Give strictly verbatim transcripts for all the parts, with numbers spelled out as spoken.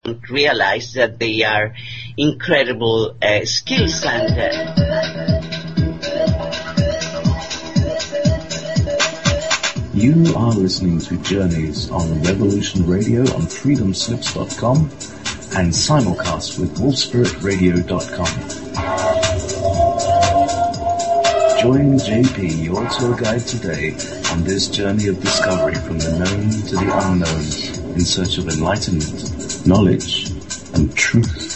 realize that they are incredible uh, skills and uh, You are listening to Journeys on Revolution Radio on freedom slips dot com and simulcast with wolf spirit radio dot com. Join J P, your tour guide today, on this journey of discovery from the known to the unknown in search of enlightenment, knowledge, and truth.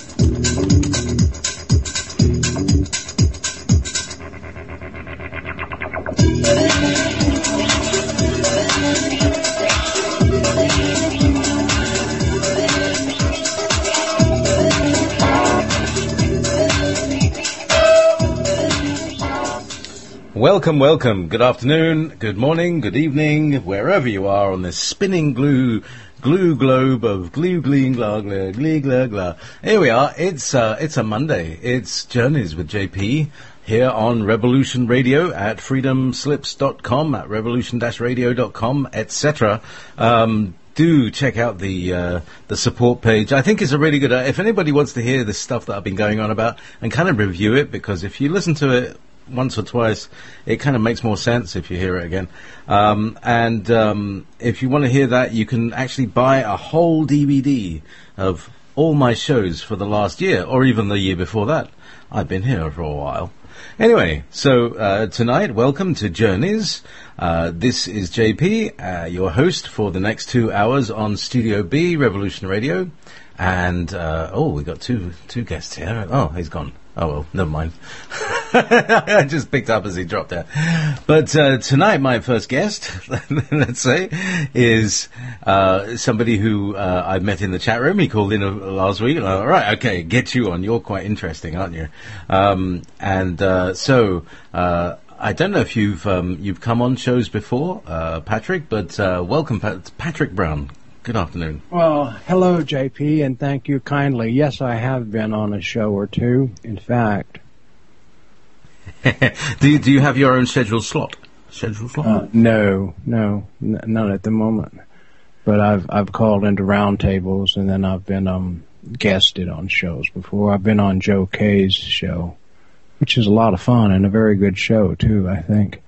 Welcome, welcome. Good afternoon, good morning, good evening, wherever you are on this spinning glue, glue globe of glue, glee, glah, glah, glee, glah, glah. Here we are. It's uh, it's a Monday. It's Journeys with J P here on Revolution Radio at freedom slips dot com, at revolution radio dot com, et cetera. Um, do check out the uh, the support page. I think it's a really good. Uh, if anybody wants to hear this stuff that I've been going on about and kind of review it, because if you listen to it once or twice, it kind of makes more sense if you hear it again. Um, and um, if you want to hear that, you can actually buy a whole D V D of all my shows for the last year, or even the year before that. I've been here for a while. Anyway, so uh, tonight, welcome to Journeys. Uh, this is J P, uh, your host for the next two hours on Studio B, Revolution Radio. And, uh, oh, we got two two guests here. Oh, he's gone. Oh, well, never mind. I just picked up as he dropped out. But uh, tonight, my first guest, let's say, is uh, somebody who uh, I met in the chat room. He called in uh, last week. All right, okay, get you on. You're quite interesting, aren't you? Um, and uh, so uh, I don't know if you've um, you've come on shows before, uh, Patrick, but uh, welcome, Pat- Patrick Brown. Good afternoon. Well, hello, J P, and thank you kindly. Yes, I have been on a show or two, in fact. do you, do you have your own scheduled slot? Scheduled slot? Uh, no, no, n- none at the moment. But I've I've called into roundtables, and then I've been um guested on shows before. I've been on Joe Kay's show, which is a lot of fun and a very good show too, I think.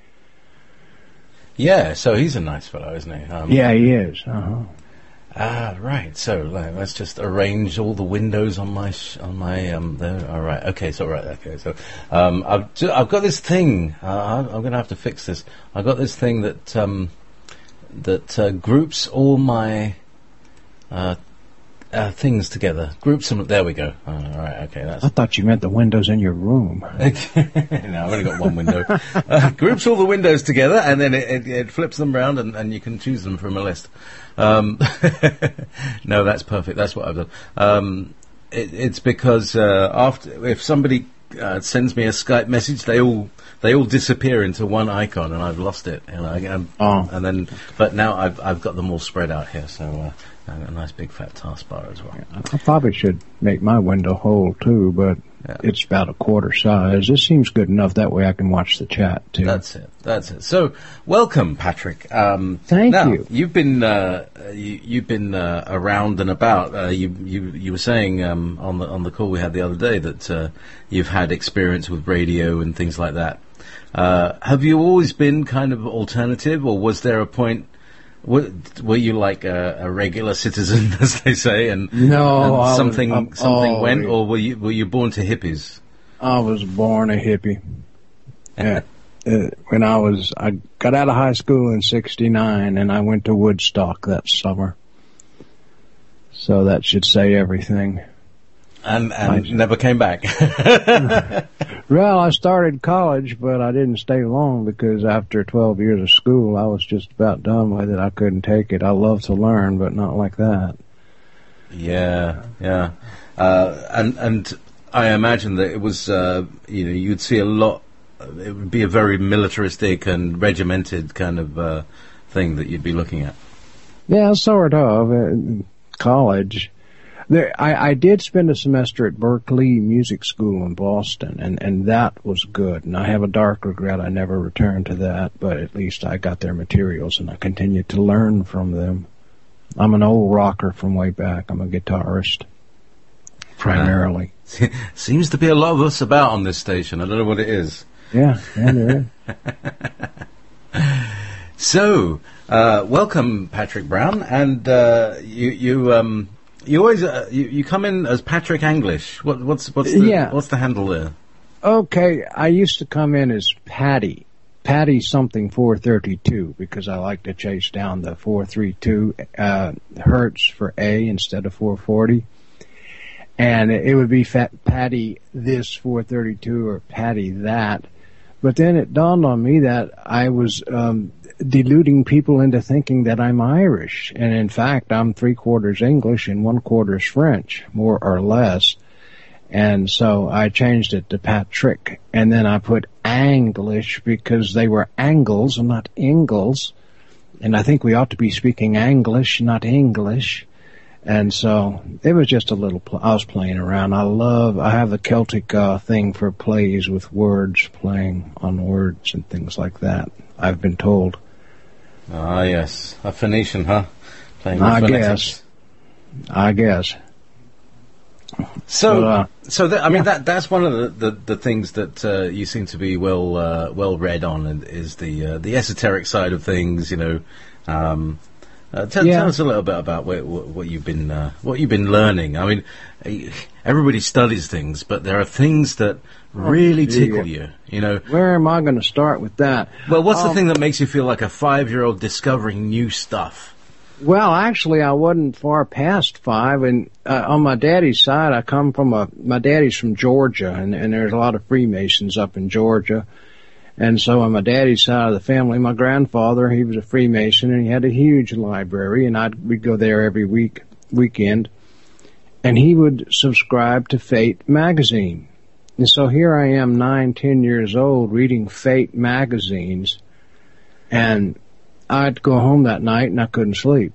Yeah, so he's a nice fellow, isn't he? Um, yeah, he is. Uh huh. Ah, right. So uh, let's just arrange all the windows on my sh- on my um. There. All right. Okay. So right. Okay. So um, I've ju- I've got this thing. Uh, I'm going to have to fix this. I've got this thing that um that uh, groups all my uh, uh things together. Groups them. There we go. Uh, all right. Okay. That's. I thought you meant the windows in your room. No, I've only got one window. uh, groups all the windows together, and then it, it, it flips them round, and, and you can choose them from a list. Um, no, that's perfect. That's what I've done. Um, it, it's because uh, after, if somebody uh, sends me a Skype message, they all they all disappear into one icon, and I've lost it. You know, and, oh. and then, but now I've I've got them all spread out here, so uh, I've got a nice big fat taskbar as well. I probably should make my window whole too, but yeah. It's about a quarter size. This seems good enough. That way I can watch the chat too. That's it. That's it. So, welcome, Patrick. Um, Thank now, you. You've been uh, you, you've been uh, around and about. Uh, you you you were saying um, on the on the call we had the other day that uh, you've had experience with radio and things like that. Uh, have you always been kind of alternative, or was there a point? Were, were you like a, a regular citizen, as they say, and, no, and something was, something oh, went, or were you were you born to hippies? I was born a hippie. Yeah. uh, when I was, I got out of high school in sixty-nine, and I went to Woodstock that summer. So that should say everything. And and I, never came back. Well, I started college, but I didn't stay long because after twelve years of school, I was just about done with it. I couldn't take it. I love to learn, but not like that. Yeah, yeah. Uh, and and I imagine that it was, uh, you know, you'd see a lot. It would be a very militaristic and regimented kind of uh, thing that you'd be looking at. Yeah, sort of. Uh, college. There, I, I did spend a semester at Berklee Music School in Boston, and, and that was good. And I have a dark regret I never returned to that, but at least I got their materials, and I continued to learn from them. I'm an old rocker from way back. I'm a guitarist. primarily. Uh, seems to be a lot of us about on this station. I don't know what it is. Yeah, yeah, there is. So, uh, welcome, Patrick Brown, and uh, you you um you always uh, you, you come in as Patrick English. What what's what's the Yeah. what's the handle there? Okay, I used to come in as Patty. Patty something four thirty-two because I like to chase down the four thirty-two uh, hertz for A instead of four forty. And it would be fat Patty this four thirty-two or Patty that. But then it dawned on me that I was um, deluding people into thinking that I'm Irish. And in fact, I'm three quarters English and one quarters French, more or less. And so I changed it to Patrick. And then I put Anglish because they were Angles and not Ingles. And I think we ought to be speaking Anglish, not English. And so it was just a little, pl- I was playing around. I love, I have the Celtic uh, thing for plays with words, playing on words and things like that, I've been told. Ah, yes. A Phoenician, huh? Playing with I phonetics. guess. I guess. So, But, uh, so that, I mean, yeah. that that's one of the, the, the things that uh, you seem to be well uh, well read on, and is the uh, the esoteric side of things. You know, um, uh, tell, Yeah. tell us a little bit about what, what, what you've been uh, what you've been learning. I mean, eh, everybody studies things, but there are things that really yeah. tickle you. You know, Where am I going to start with that? well, what's the Um, thing that makes you feel like a five-year-old discovering new stuff? Well, actually, I wasn't far past five, and uh, on my daddy's side, I come from a. My daddy's from Georgia, and, and there's a lot of Freemasons up in Georgia, and so on my daddy's side of the family, my grandfather, he was a Freemason, and he had a huge library, and I'd we'd go there every week weekend, and he would subscribe to Fate magazine, and so here I am, nine, ten years old, reading Fate magazines, and I'd go home that night and I couldn't sleep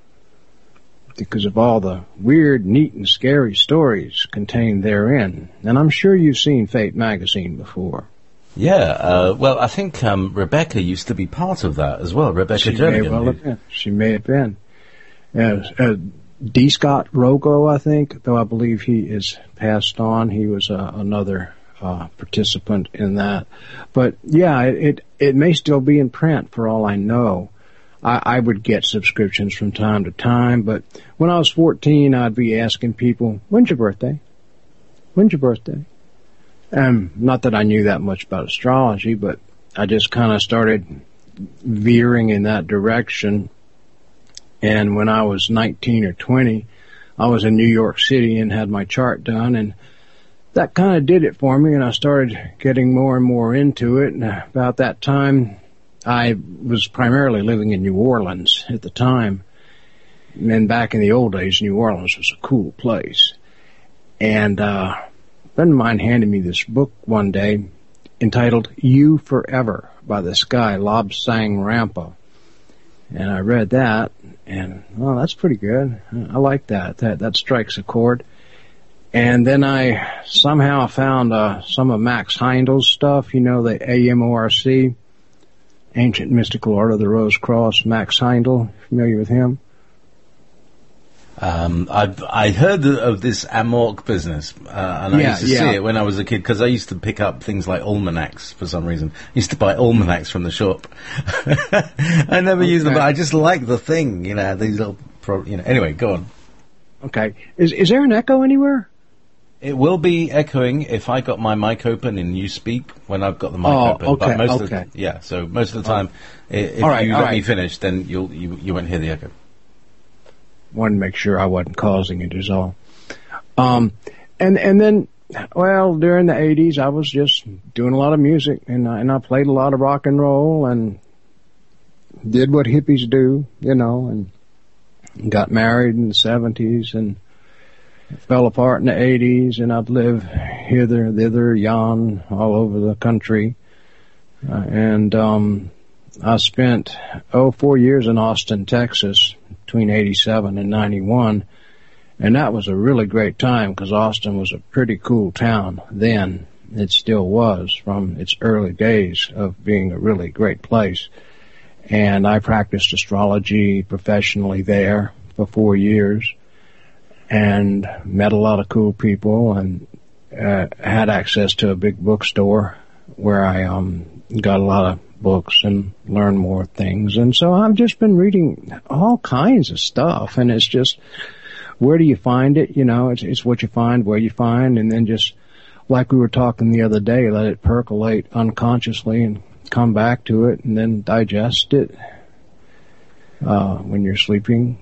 because of all the weird, neat, and scary stories contained therein. And I'm sure you've seen Fate magazine before. Yeah, uh, well, I think um, Rebecca used to be part of that as well. Rebecca She may Jernigan. well who- have been. She may have been. Uh, uh, D. Scott Rogo, I think, though I believe he is passed on. He was uh, another uh, participant in that. But yeah, it, it it may still be in print for all I know. I, I would get subscriptions from time to time, but when I was fourteen, I'd be asking people, "When's your birthday? When's your birthday?" Um, not that I knew that much about astrology, but I just kind of started veering in that direction. And when I was nineteen or twenty, I was in New York City and had my chart done, and that kind of did it for me, and I started getting more and more into it. And about that time, I was primarily living in New Orleans at the time. And then back in the old days, New Orleans was a cool place. And uh, a friend of mine handed me this book one day entitled You Forever by this guy, Lobsang Rampa. And I read that, and, well, that's pretty good. I like that. That, that strikes a chord. And then I somehow found uh, some of Max Heindel's stuff, you know, the A M O R C, Ancient Mystical Art of the Rose Cross. Max Heindel, familiar with him? Um, I've I heard of this Amorc business, uh, and I Yeah, used to yeah. see it when I was a kid because I used to pick up things like almanacs for some reason. I used to buy almanacs from the shop. I never used them, Okay. but I just like the thing, you know. These little, pro- you know. Anyway, go on. Okay. Is is there an echo anywhere? It will be echoing if I got my mic open and you speak when I've got the mic Oh, open. okay, But most Of okay. the, yeah, so most of the time, i if All right, you all let me right. finish, then you'll you you won't hear the echo. Wanted to make sure I wasn't causing it is all. Um, and and then, well, during the eighties, I was just doing a lot of music, and I, and I played a lot of rock and roll, and did what hippies do, you know, and got married in the seventies, and fell apart in the eighties, and I'd live hither, thither, yon, all over the country, uh, and um, I spent oh four years in Austin, Texas, between eighty-seven and ninety-one, and that was a really great time because Austin was a pretty cool town then. It still was from its early days of being a really great place. And I practiced astrology professionally there for four years. and met a lot of cool people, and uh, had access to a big bookstore where I um got a lot of books and learned more things. And so I've just been reading all kinds of stuff, and it's just, where do you find it? You know, it's, it's what you find, where you find, and then just, like we were talking the other day, let it percolate unconsciously and come back to it, and then digest it uh, when you're sleeping.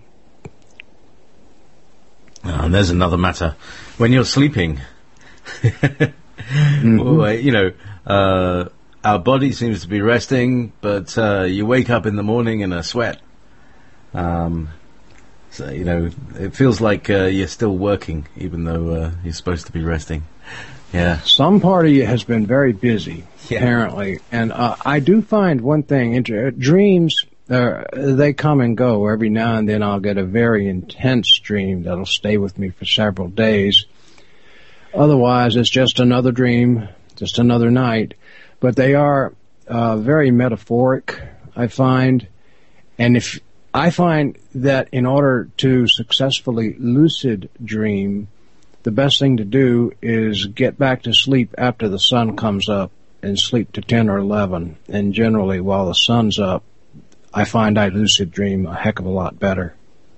Oh, and there's another matter. When you're sleeping, mm-hmm. well, you know, uh, our body seems to be resting, but uh, you wake up in the morning in a sweat. Um, so, you know, it feels like uh, you're still working, even though uh, you're supposed to be resting. Yeah. Some part of you has been very busy, yeah. apparently. And uh, I do find one thing, inter- dreams, uh, they come and go. Every now and then I'll get a very intense dream that'll stay with me for several days. Otherwise, it's just another dream, just another night. But they are uh, very metaphoric, I find. And if I find that in order to successfully lucid dream, the best thing to do is get back to sleep after the sun comes up and sleep to ten or eleven. And generally, while the sun's up, I find I lucid dream a heck of a lot better.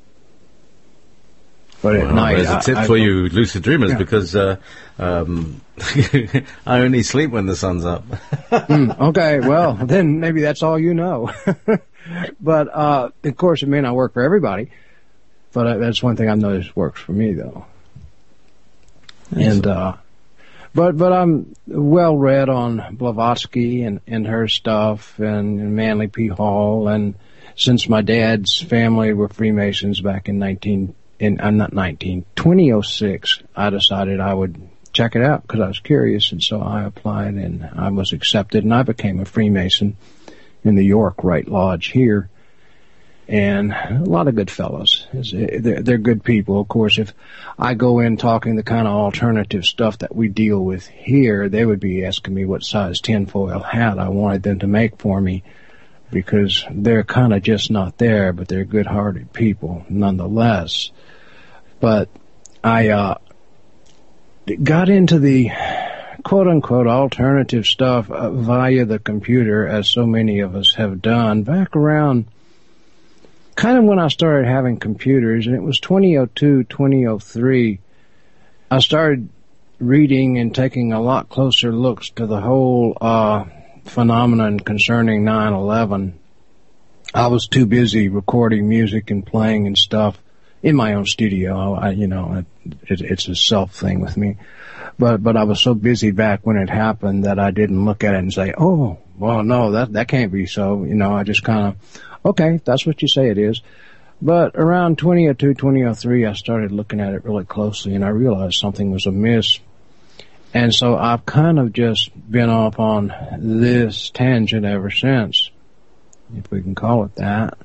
But at well, night, there's a tip I, for I, you lucid dreamers, yeah. because uh, um, I only sleep when the sun's up. mm, okay, well, then maybe that's all you know. But, uh, of course, it may not work for everybody. But uh, that's one thing I've noticed works for me, though. And, uh, but, but I'm well read on Blavatsky and, and her stuff, and, and Manly P. Hall, and since my dad's family were Freemasons back in nineteen, in, I'm not nineteen, twenty oh six, I decided I would check it out because I was curious, and so I applied and I was accepted, and I became a Freemason in the York Rite Lodge here. And a lot of good fellows. They're, they're good people. Of course, if I go in talking the kind of alternative stuff that we deal with here, they would be asking me what size tinfoil hat I wanted them to make for me, because they're kind of just not there, but they're good-hearted people nonetheless. But I uh, got into the quote-unquote alternative stuff uh, via the computer, as so many of us have done, back around kind of when I started having computers, and it was twenty oh two, twenty oh three, I started reading and taking a lot closer looks to the whole uh phenomenon concerning nine eleven. I was too busy recording music and playing and stuff in my own studio. I, you know, it, it's a self thing with me. But but I was so busy back when it happened that I didn't look at it and say, oh, well, no, that that can't be so. You know, I just kind of, okay, that's what you say it is. But around twenty oh two, twenty oh three, I started looking at it really closely, and I realized something was amiss. And so I've kind of just been off on this tangent ever since, if we can call it that.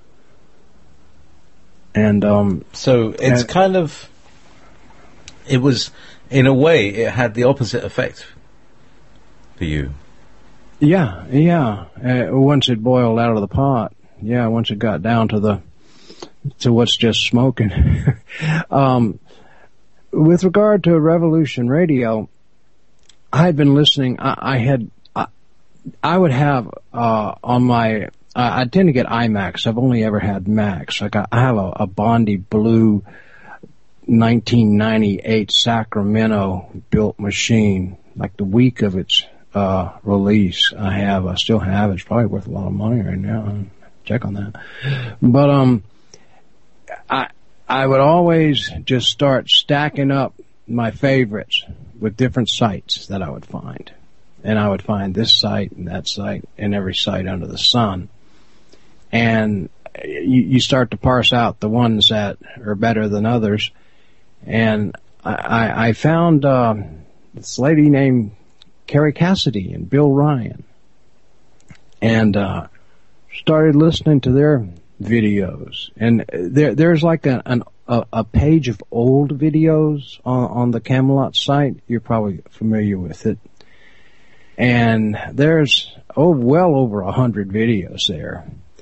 And um, so it's and, kind of, it was, in a way, it had the opposite effect for you. Yeah, yeah. Uh, once it boiled out of the pot, yeah, once it got down to the, to what's just smoking. um, with regard to Revolution Radio, I had been listening, I, I had, I, I would have, uh, on my, I, I tend to get iMacs. I've only ever had Macs. Like I, I have a, a Bondi Blue nineteen ninety-eight Sacramento built machine, like the week of its, uh, release. I have, I still have, it's probably worth a lot of money right now. Check on that. But, um, I, I would always just start stacking up my favorites with different sites that I would find. And I would find this site and that site and every site under the sun. And you, you start to parse out the ones that are better than others. And I, I found uh, this lady named Carrie Cassidy and Bill Ryan. And uh, started listening to their videos. And there, there's like a, an A, a page of old videos on, on the Camelot site. You're probably familiar with it. And there's, oh, well over a hundred videos there.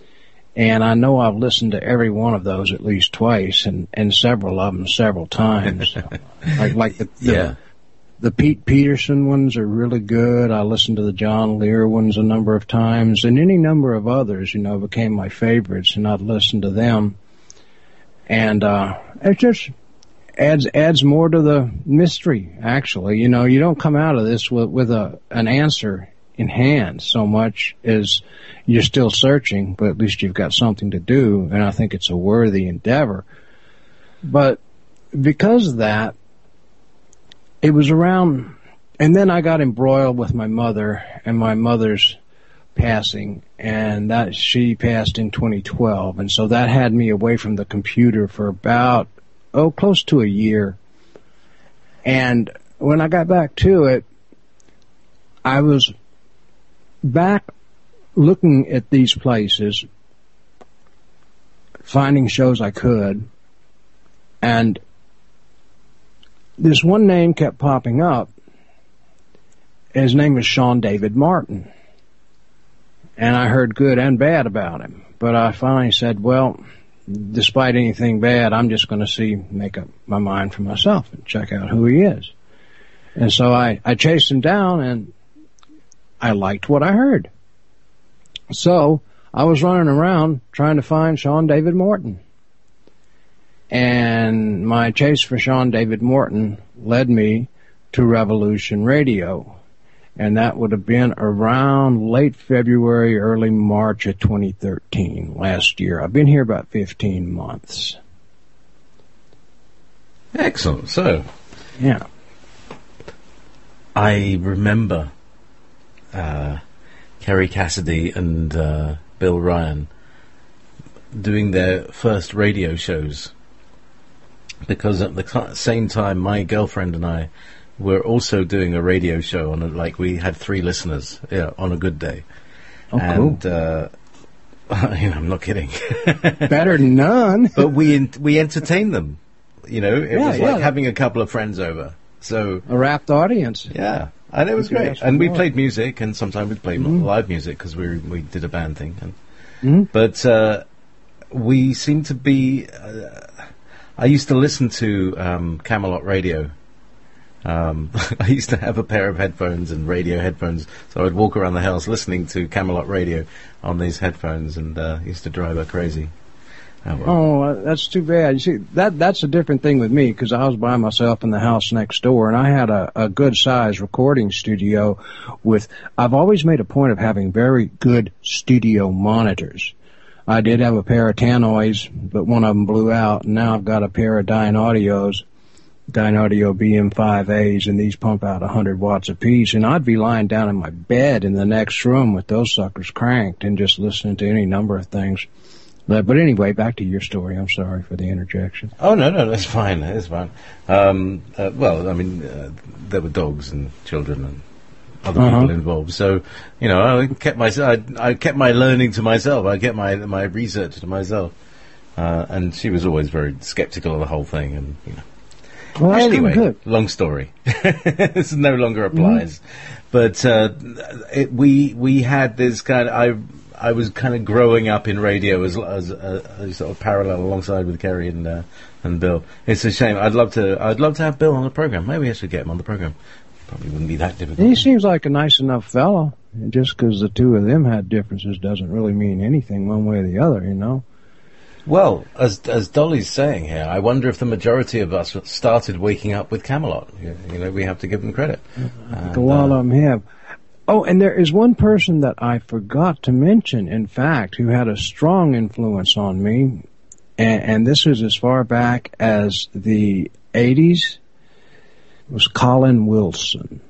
And I know I've listened to every one of those at least twice, and, and several of them several times. like like the, the Yeah. the Pete Peterson ones are really good. I listened to the John Lear ones a number of times, and any number of others, you know, became my favorites, and I'd listen to them. And uh, it just adds adds more to the mystery. Actually, you know, you don't come out of this with with a an answer in hand so much as you're still searching, but at least you've got something to do, and I think it's a worthy endeavor. But because of that, it was around, and then I got embroiled with my mother and my mother's passing, and that she passed in twenty twelve, and so that had me away from the computer for about, oh, close to a year. And when I got back to it, I was back looking at these places, finding shows I could, and this one name kept popping up. His name was Sean David Martin. And I heard good and bad about him. But I finally said, well, despite anything bad, I'm just going to see, make up my mind for myself and check out who he is. And so I, I chased him down, and I liked what I heard. So I was running around trying to find Sean David Morton. And my chase for Sean David Morton led me to Revolution Radio. And that would have been around late February, early March of twenty thirteen, last year. I've been here about fifteen months. Excellent. So, yeah. I remember uh, Kerry Cassidy and uh, Bill Ryan doing their first radio shows, because at the same time my girlfriend and I were also doing a radio show on a, like we had three listeners, yeah, on a good day. Oh, and cool. uh, you know, I'm not kidding. Better than none. But we en- we entertained them. You know, it Yeah, was yeah. like having a couple of friends over. So A rapt audience. yeah, and it was You could great. ask for And we more. played music, and sometimes we played Mhm. live music because we we did a band thing. And Mhm. but uh, we seemed to be. Uh, I used to listen to um, Camelot Radio. Um, I used to have a pair of headphones and radio headphones, so I'd walk around the house listening to Camelot Radio on these headphones, and uh, used to drive her crazy. Oh, well. Oh, uh, that's too bad. You see, that that's a different thing with me, because I was by myself in the house next door, and I had a, a good-sized recording studio with, I've always made a point of having very good studio monitors. I did have a pair of Tannoys, but one of them blew out, and now I've got a pair of Dynaudios, Dynaudio B M five A's, and these pump out one hundred watts apiece, and I'd be lying down in my bed in the next room with those suckers cranked and just listening to any number of things. But, but anyway, back to your story. I'm sorry for the interjection. Oh, no, no, that's fine. That's fine. Um, uh, well, I mean, uh, there were dogs and children and other Uh-huh. people involved. So, you know, I kept my, I, I kept my learning to myself. I kept my, my research to myself. Uh, and she was always very skeptical of the whole thing. And, you know. Well, that's Anyway, good. long story. This no longer applies. Mm-hmm. But uh, it, we we had this kind of... I, I was kind of growing up in radio as as a, a sort of parallel alongside with Kerry and uh, and Bill. It's a shame. I'd love to. I'd love to have Bill on the program. Maybe I should get him on the program. Probably wouldn't be that difficult. He seems like a nice enough fellow. And just because the two of them had differences doesn't really mean anything one way or the other, you know. Well, as as Dolly's saying here, I wonder if the majority of us started waking up with Camelot. You, you know, we have to give them credit. I think And, a lot uh, of them have. Oh, and there is one person that I forgot to mention, in fact, who had a strong influence on me, and, and this was as far back as the eighties, was Colin Wilson.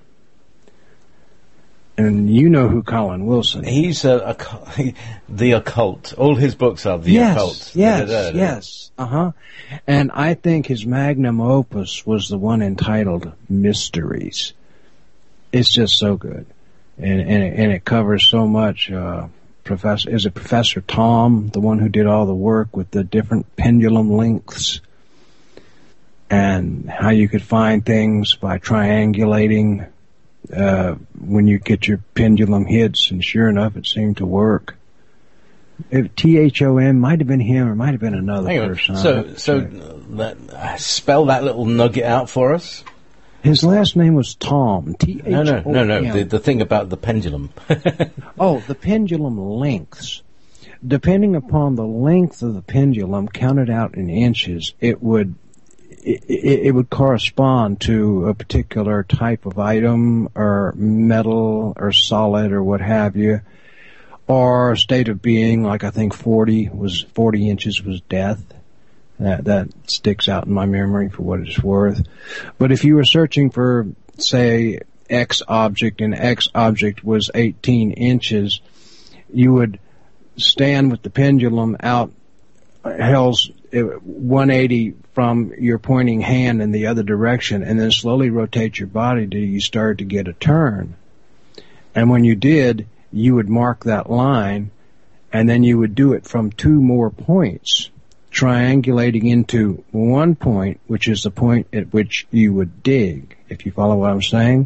And you know who Colin Wilson is. He's a, a, the occult. All his books are the yes, occult. Yes, Da-da-da-da. yes, uh-huh. And I think his magnum opus was the one entitled Mysteries. It's just so good. And, and, it, and it covers so much. Uh, Professor, is it Professor Tom, the one who did all the work with the different pendulum lengths, and how you could find things by triangulating uh, when you get your pendulum hits, and sure enough, it seemed to work. If T H O M might have been him, or might have been another Hang on. person. So, so that, uh, spell that little nugget out for us. His last name was Tom. T H O M. No, no, no, no. The, the thing about the pendulum. Oh, the pendulum lengths. Depending upon the length of the pendulum, counted out in inches, it would it, it, it would correspond to a particular type of item, or metal, or solid, or what have you, or a state of being. Like I think forty was forty inches was death. That that sticks out in my memory for what it's worth. But if you were searching for, say, X object, and X object was eighteen inches, you would stand with the pendulum out, held one eighty from your pointing hand in the other direction, and then slowly rotate your body till you started to get a turn. And when you did, you would mark that line, and then you would do it from two more points, triangulating into one point, which is the point at which you would dig, if you follow what I'm saying.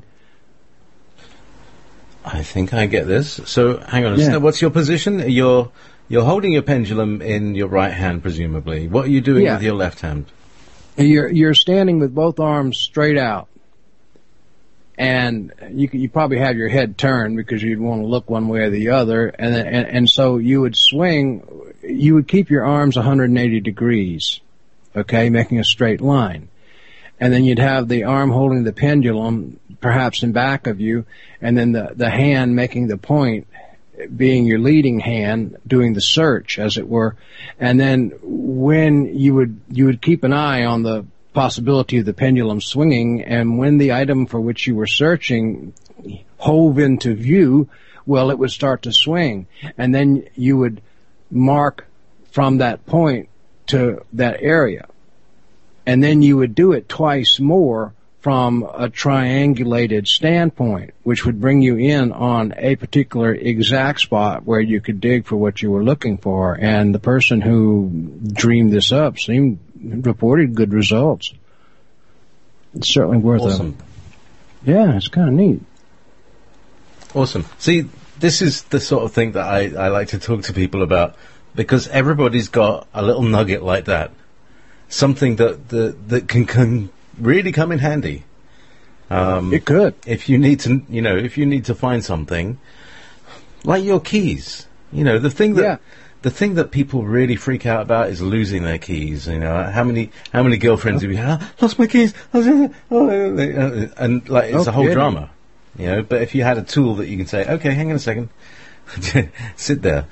I think I get this. So, hang on. Yeah. So what's your position? You're you're holding your pendulum in your right hand, presumably. What are you doing Yeah. with your left hand? You're you're standing with both arms straight out, and you you probably have your head turned because you'd want to look one way or the other, and and and so you would swing. You would keep your arms one hundred eighty degrees, okay, making a straight line. And then you'd have the arm holding the pendulum, perhaps in back of you, and then the, the hand making the point, being your leading hand, doing the search, as it were. And then when you would, you would keep an eye on the possibility of the pendulum swinging, and when the item for which you were searching hove into view, well, it would start to swing. And then you would mark from that point to that area. And then you would do it twice more from a triangulated standpoint, which would bring you in on a particular exact spot where you could dig for what you were looking for. And the person who dreamed this up seemed reported good results. It's certainly worth Awesome. a... Yeah, it's kind of neat. Awesome. See, this is the sort of thing that I, I like to talk to people about, because everybody's got a little nugget like that. Something that, that, that can, can really come in handy. Um, It could. If you need to, you know, if you need to find something, like your keys. You know, the thing that, Yeah. the thing that people really freak out about is losing their keys. You know, how many, how many girlfriends have you had? "Ah, lost my keys. Oh, and like, it's No a whole kidding. drama. You know, but if you had a tool that you can say, okay, hang on a second, sit there.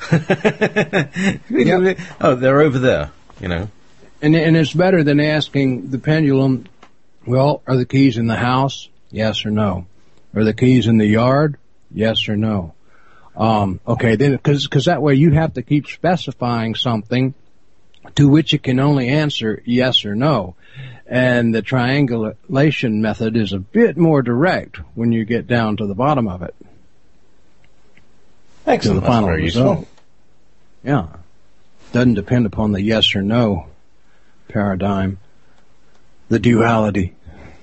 Yep. Oh, they're over there. You know. And and it's better than asking the pendulum, well, are the keys in the house? Yes or no. Are the keys in the yard? Yes or no. Um, okay, then, because because that way you have to keep specifying something to which it can only answer yes or no. And the triangulation method is a bit more direct when you get down to the bottom of it. Excellent. To the That's final very result. useful. Yeah. Doesn't depend upon the yes or no paradigm. The duality.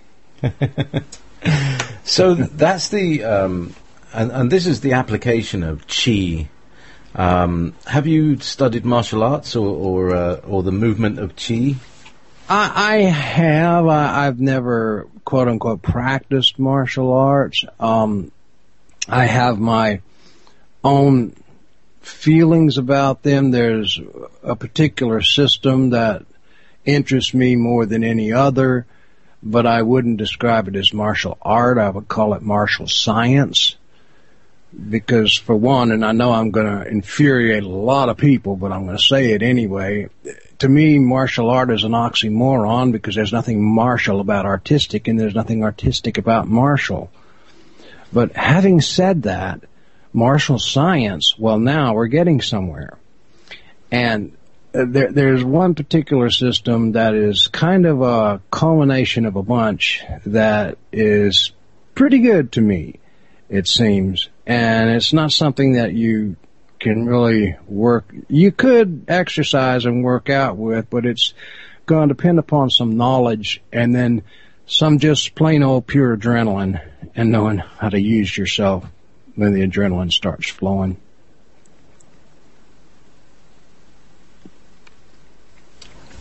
So that's the, um, and, and this is the application of Qi. Um, have you studied martial arts or or, uh, or the movement of Qi? I, I have. I, I've never, quote unquote, practiced martial arts. Um, I have my own feelings about them. There's a particular system that interests me more than any other, but I wouldn't describe it as martial art. I would call it martial science. Because for one, and I know I'm going to infuriate a lot of people, but I'm going to say it anyway, to me, martial art is an oxymoron because there's nothing martial about artistic and there's nothing artistic about martial. But having said that, martial science, well, now we're getting somewhere. And there, there's one particular system that is kind of a culmination of a bunch that is pretty good to me, it seems. And it's not something that you can really work. You could exercise and work out with, but it's going to depend upon some knowledge and then some just plain old pure adrenaline and knowing how to use yourself when the adrenaline starts flowing.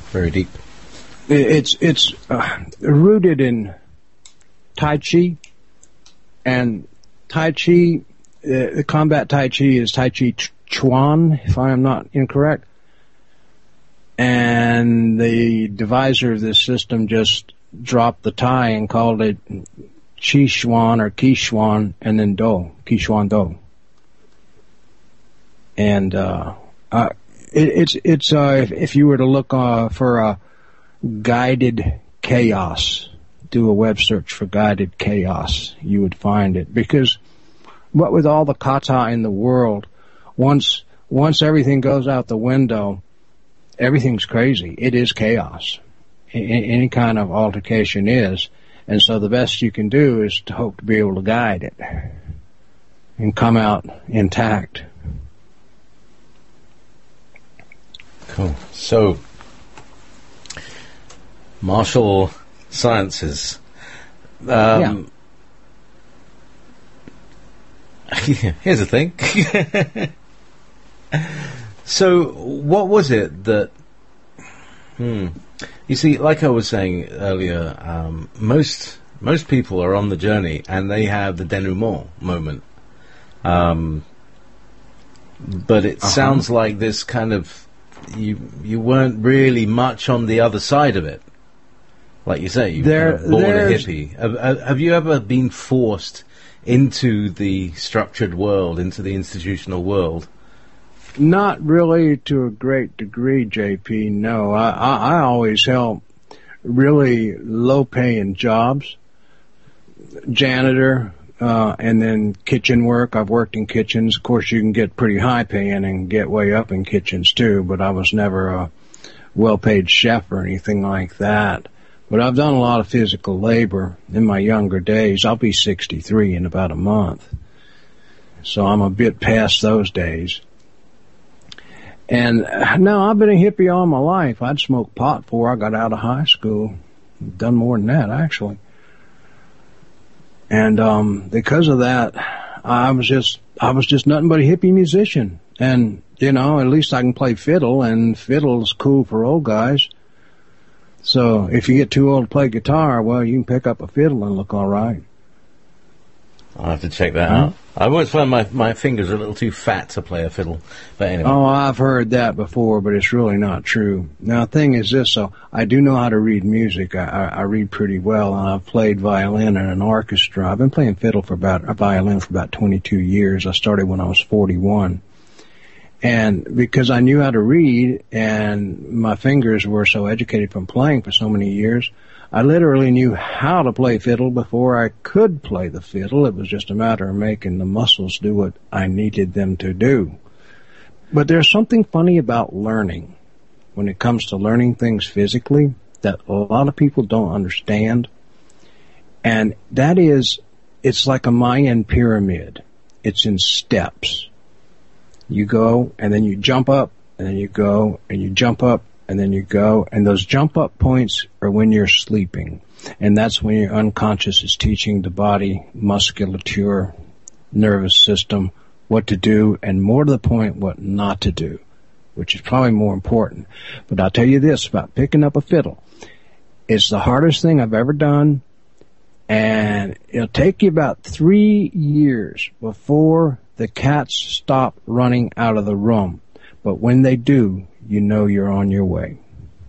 Very deep. It's it's uh, rooted in Tai Chi, and Tai Chi, uh, combat Tai Chi is Tai Chi Chuan, if I am not incorrect. And the deviser of this system just dropped the Tai and called it Chi Chuan or Qi Chuan, and then Do, Qi Chuan Do. And uh, uh, it, it's it's uh, if, if you were to look uh, for a guided chaos, do a web search for guided chaos, you would find it. Because what with all the kata in the world, once once everything goes out the window, everything's crazy. It is chaos. A- any kind of altercation is. And so the best you can do is to hope to be able to guide it and come out intact. Cool. So, martial sciences. Um, yeah. Here's the thing. So, what was it that... Hmm. You see, like I was saying earlier, um, most most people are on the journey and they have the denouement moment. Um, but it uh-huh. sounds like this kind of... You you weren't really much on the other side of it. Like you say, you were kind of born a hippie. Have, have you ever been forced into the structured world, into the institutional world? Not really to a great degree, J P, no. I, I, I always held really low-paying jobs, janitor, uh, and then kitchen work. I've worked in kitchens. Of course, you can get pretty high-paying and get way up in kitchens, too, but I was never a well-paid chef or anything like that. But I've done a lot of physical labor in my younger days. I'll be sixty-three in about a month, so I'm a bit past those days. And no, I've been a hippie all my life. I'd smoked pot before I got out of high school. Done more than that, actually. And um because of that, I was just I was just nothing but a hippie musician. And, you know, at least I can play fiddle, and fiddle's cool for old guys. So if you get too old to play guitar, well, you can pick up a fiddle and look all right. I'll have to check that out. I always find my, my fingers are a little too fat to play a fiddle. But anyway. Oh, I've heard that before, but it's really not true. Now, the thing is this, so I do know how to read music. I, I, I read pretty well, and I've played violin in an orchestra. I've been playing fiddle for about, a violin for about twenty-two years. I started when I was forty-one. And because I knew how to read, and my fingers were so educated from playing for so many years, I literally knew how to play fiddle before I could play the fiddle. It was just a matter of making the muscles do what I needed them to do. But there's something funny about learning when it comes to learning things physically that a lot of people don't understand. And that is, it's like a Mayan pyramid. It's in steps. You go, and then you jump up, and then you go, and you jump up, and then you go, and those jump-up points are when you're sleeping. And that's when your unconscious is teaching the body, musculature, nervous system, what to do, and more to the point, what not to do, which is probably more important. But I'll tell you this about picking up a fiddle. It's the hardest thing I've ever done, and it'll take you about three years before the cats stop running out of the room. But when they do, you know you're on your way.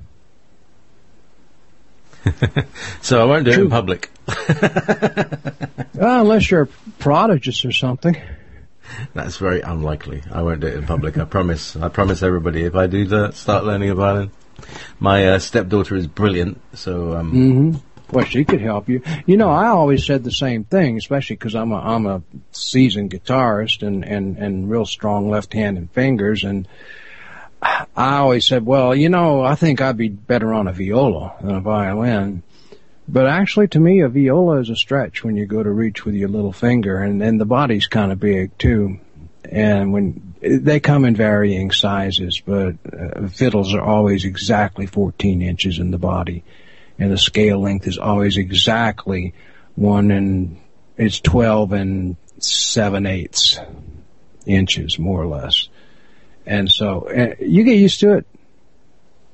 So I won't do True. it in public. Well, unless you're a prodigious or something. That's very unlikely. I won't do it in public. I promise. I promise everybody. If I do that, start learning a violin. My uh, stepdaughter is brilliant, so um, mm-hmm. Well, she could help you. You know, I always said the same thing, especially because I'm a I'm a seasoned guitarist and and and real strong left-handed fingers, and I always said, well, you know, I think I'd be better on a viola than a violin. But actually, to me, a viola is a stretch when you go to reach with your little finger, and then the body's kind of big too. And when they come in varying sizes, but uh, fiddles are always exactly fourteen inches in the body. And the scale length is always exactly one and it's twelve and seven eighths inches, more or less. And so uh, you get used to it.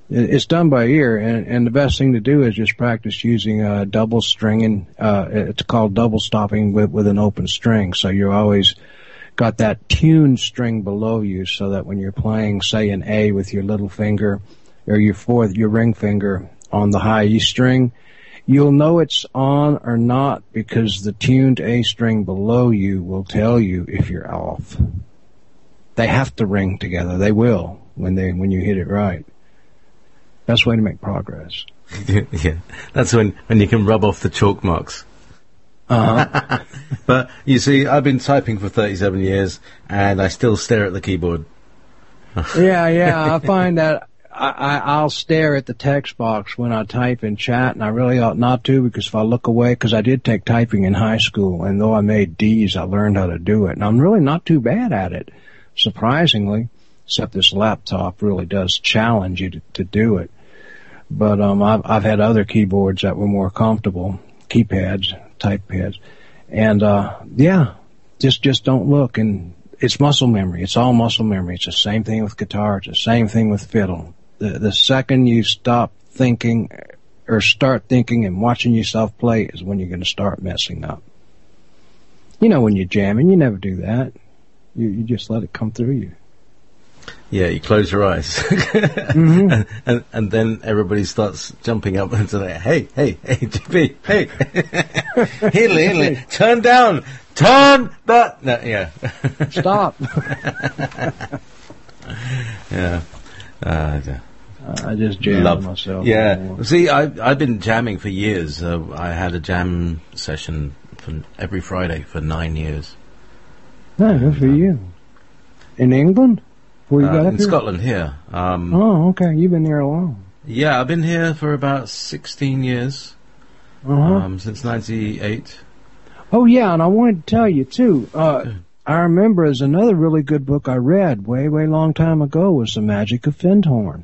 It- It's done by ear, and, and the best thing to do is just practice using uh, double stringing. Uh, it's called double stopping with, with an open string. So you're always got that tuned string below you, so that when you're playing, say, an A with your little finger or your fourth, your ring finger on the high E string, you'll know it's on or not because the tuned A string below you will tell you if you're off. They have to ring together. They will when they when you hit it right. Best way to make progress. Yeah, that's when, when you can rub off the chalk marks. Uh-huh. But you see, I've been typing for thirty-seven years, and I still stare at the keyboard. yeah, yeah. I find that I, I, I'll stare at the text box when I type in chat, and I really ought not to, because if I look away, because I did take typing in high school, and though I made D's, I learned how to do it, and I'm really not too bad at it, surprisingly, except this laptop really does challenge you to, to do it. But um, I've, I've had other keyboards that were more comfortable, keypads, type pads, and uh, yeah, just just don't look. And it's muscle memory. It's all muscle memory. It's the same thing with guitar. It's the same thing with fiddle. The the second you stop thinking or start thinking and watching yourself play is when you're going to start messing up. You know, when you're jamming, you never do that. You you just let it come through you. Yeah, you close your eyes. Mm-hmm. and, and, and then everybody starts jumping up and saying, hey, hey, hey, G P, hey. Hiddly, hiddly, turn down, turn that. No, yeah. Stop. yeah. Uh, yeah. I just jam Love myself. Yeah. See, I, I've been jamming for years. Uh, I had a jam session for every Friday for nine years. No, good for you. In England? Where you Uh, got up in here? Scotland, here. Um, Oh, okay. You've been there a while. Yeah, I've been here for about sixteen years, Uh-huh. um, since ninety-eight. Oh, yeah, and I wanted to tell you, too, uh, I remember as another really good book I read way, way long time ago was The Magic of Findhorn.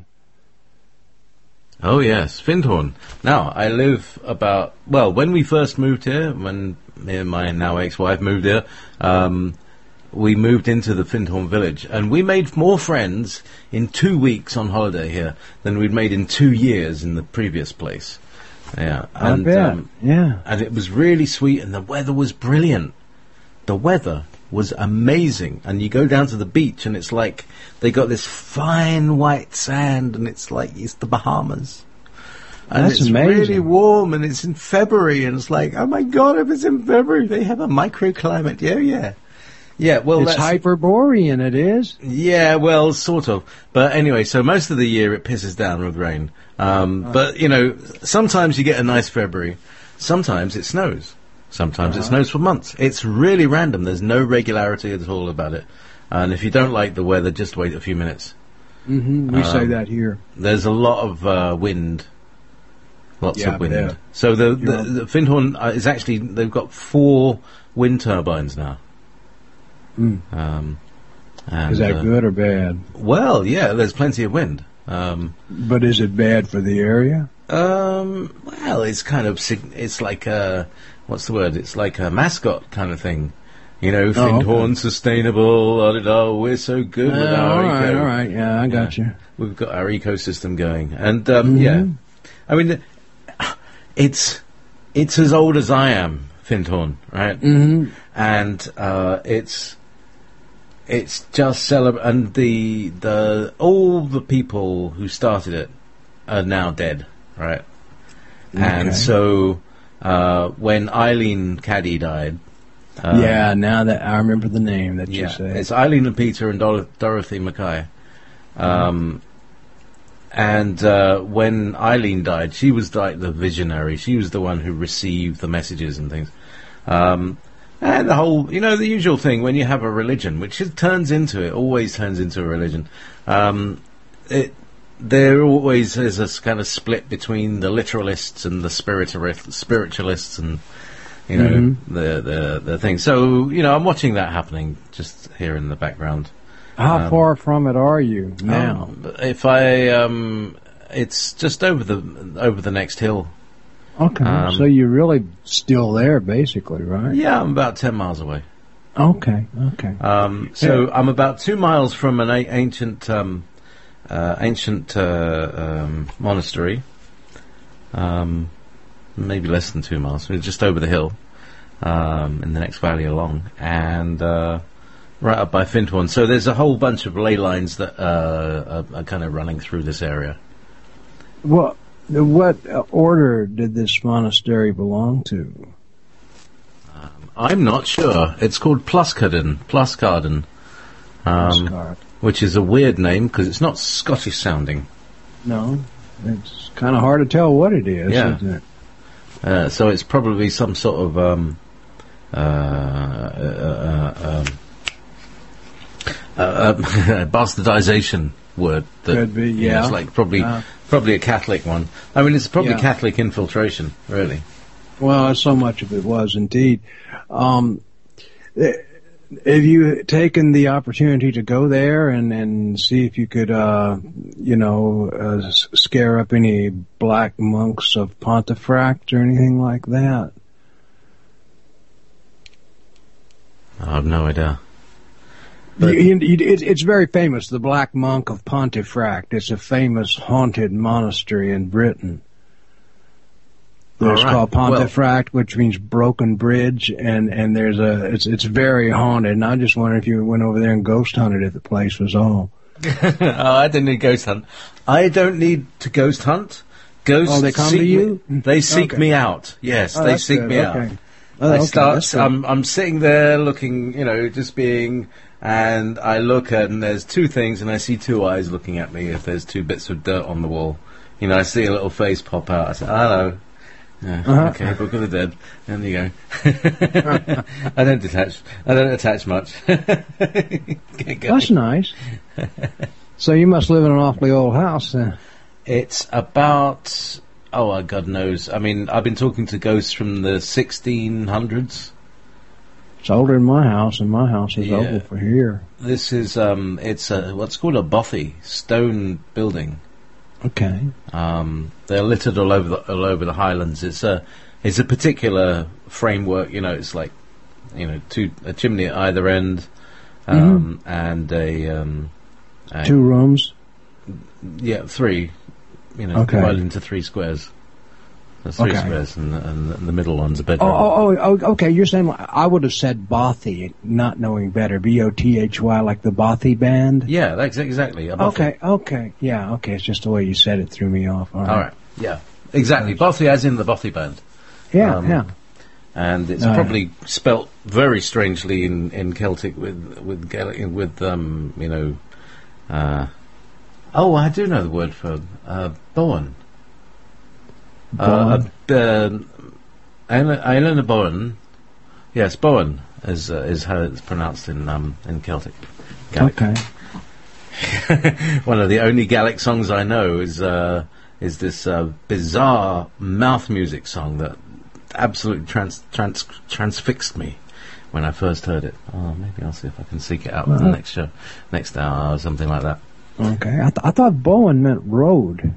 Oh, yes, Findhorn. Now, I live about, well, when we first moved here, when me and my now ex-wife moved here, um, we moved into the Findhorn village, and we made more friends in two weeks on holiday here than we'd made in two years in the previous place. Yeah, I and bet. um, Yeah. and it was really sweet, and the weather was brilliant. The weather was amazing, and you go down to the beach, and it's like they got this fine white sand, and it's like it's the Bahamas. And That's it's amazing. really warm, and it's in February, and it's like, oh my God, if it's in February, they have a microclimate. Yeah, yeah. Yeah, well, It's that's, Hyperborean, it is. yeah, well, sort of. But anyway, so most of the year it pisses down with rain. Um, But, you know, sometimes you get a nice February. Sometimes it snows. Sometimes it snows for months. It's really random. There's no regularity at all about it. And if you don't like the weather, just wait a few minutes. Mm-hmm. We say Um, that here. There's a lot of uh, wind. Lots Yeah, of wind. yeah. So the, the, Yeah. the Findhorn uh, is actually, they've got four wind turbines now. Mm. Um, and, Is that uh, good or bad? Well, yeah, there's plenty of wind. Um, But is it bad for the area? um, well, it's kind of, sig- it's like a, what's the word? It's like a mascot kind of thing. You know, Findhorn, okay. sustainable, la, da, da, we're so good with Uh, our all right, eco. all right. Yeah, I got you. We've got our ecosystem going. And, um, yeah, I mean, it's, it's as old as I am, Findhorn, right? Mm-hmm. And, uh, it's, it's just celebra- and the, the, all the people who started it are now dead, right? Okay. And so, uh, when Eileen Caddy died, um, yeah, now that I remember the name that you yeah, said. it's Eileen and Peter and Dor- Dorothy Mackay. Um, and uh, when Eileen died, she was like the visionary. She was the one who received the messages and things. Um, and the whole, you know, the usual thing when you have a religion, which it turns into, it always turns into a religion. Um, it there always is a kind of split between the literalists and the spiritualists, spiritualists, and you know Mhm. the the the thing. So you know, I'm watching that happening just here in the background. How um, far from it are you now? Um, if I, um, it's just over the over the next hill. Okay, um, so you're really still there, basically, right? Yeah, I'm about ten miles away. Okay, okay. Um, so I'm about two miles from an a- ancient um, uh, ancient uh, um, monastery, um, maybe less than two miles, so just over the hill, um, in the next valley along, and uh, right up by Findhorn. So there's a whole bunch of ley lines that uh, are, are kind of running through this area. Well, what order did this monastery belong to? I'm not sure. It's called Pluscarden, Pluscarden, um, which is a weird name because it's not Scottish sounding. No, it's kind of hard to tell what it is, yeah. isn't it? Uh, so it's probably some sort of um, uh, uh, uh, um, uh, uh, bastardization word. That, Could be, you know, yeah. it's like probably Uh, probably a Catholic one. I mean, it's probably Yeah. Catholic infiltration, really. Well, so much of it was indeed. Um, eh, have you taken the opportunity to go there and, and see if you could, uh, you know, uh, s- scare up any black monks of Pontefract or anything like that? I have no idea. You, you, you, it, it's very famous, the Black Monk of Pontefract. It's a famous haunted monastery in Britain. There's All right. called Pontefract, which means broken bridge, and, and there's a it's it's very haunted. And I just wondered if you went over there and ghost hunted if the place was all. oh, I didn't need ghost hunt. I don't need to ghost hunt. Ghosts Oh, they come seek to you? Me, they seek Okay. me out. Yes, Oh, they that's seek good. me Okay. out. Oh, I okay, start. that's good. I'm I'm sitting there looking, you know, just being, and I look at, and there's two things, and I see two eyes looking at me. If there's two bits of dirt on the wall, you know, I see a little face pop out. I say, hello. Yeah, Uh-huh. Okay, Book of the Dead. And you go. I don't detach. I don't attach much. Get going. That's nice. So you must live in an awfully old house then. It's about, oh, uh, God knows. I mean, I've been talking to ghosts from the sixteen hundreds. It's older than my house, and my house is Yeah. over for here. This is, um, it's a, what's called a bothy, stone building. Okay. Um, they're littered all over the, all over the Highlands. It's a, it's a particular framework, you know, it's like, you know, two, a chimney at either end, um, Mm-hmm. and a, um, a- Two rooms. yeah, three, you know, Okay. divided into three squares. There's three Okay. squares, and, and the middle one's a Oh, bedroom. oh, oh, oh, okay. You're saying I would have said Bothy, not knowing better. B O T H Y, like the Bothy band. Yeah, that's exactly. A bothy. Okay, okay, yeah, okay. It's just the way you said it threw me off. All right. All right. Yeah. Exactly. Bothy, as in the Bothy band, Yeah, Um, yeah. and it's Uh, probably spelt very strangely in, in Celtic with with Gaelic with um you know. Uh, oh, I do know the word for uh, Bowen. Uh, uh, Eilean Bowen. Yes, Bowen is uh, is how it's pronounced in um in Celtic. Gaelic. Okay. One of the only Gaelic songs I know is uh, is this uh, bizarre mouth music song that absolutely trans, trans transfixed me when I first heard it. Oh, maybe I'll see if I can seek it out for the Uh-huh. next show, next hour or something like that. Okay. I, th- I thought Bowen meant road.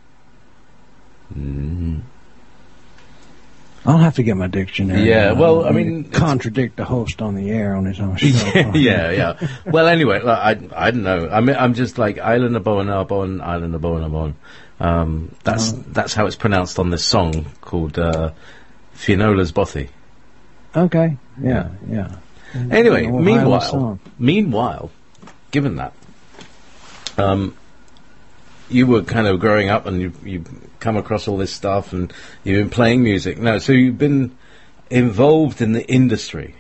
Mm. I'll have to get my dictionary. Yeah, out. well, I I'm mean, gonna it's- contradict the host on the air on his own show. yeah, yeah. Well, anyway, like, I I don't know. I mean, I'm just like Island of Bowen, Arbon, Island of Bowen, Arbon. Um, that's Oh. that's how it's pronounced on this song called uh, Fionnola's Bothy. Okay. Yeah, yeah. Anyway, Ohio meanwhile, song. meanwhile, given that, um, you were kind of growing up and you you come across all this stuff and you've been playing music. No, so you've been involved in the industry.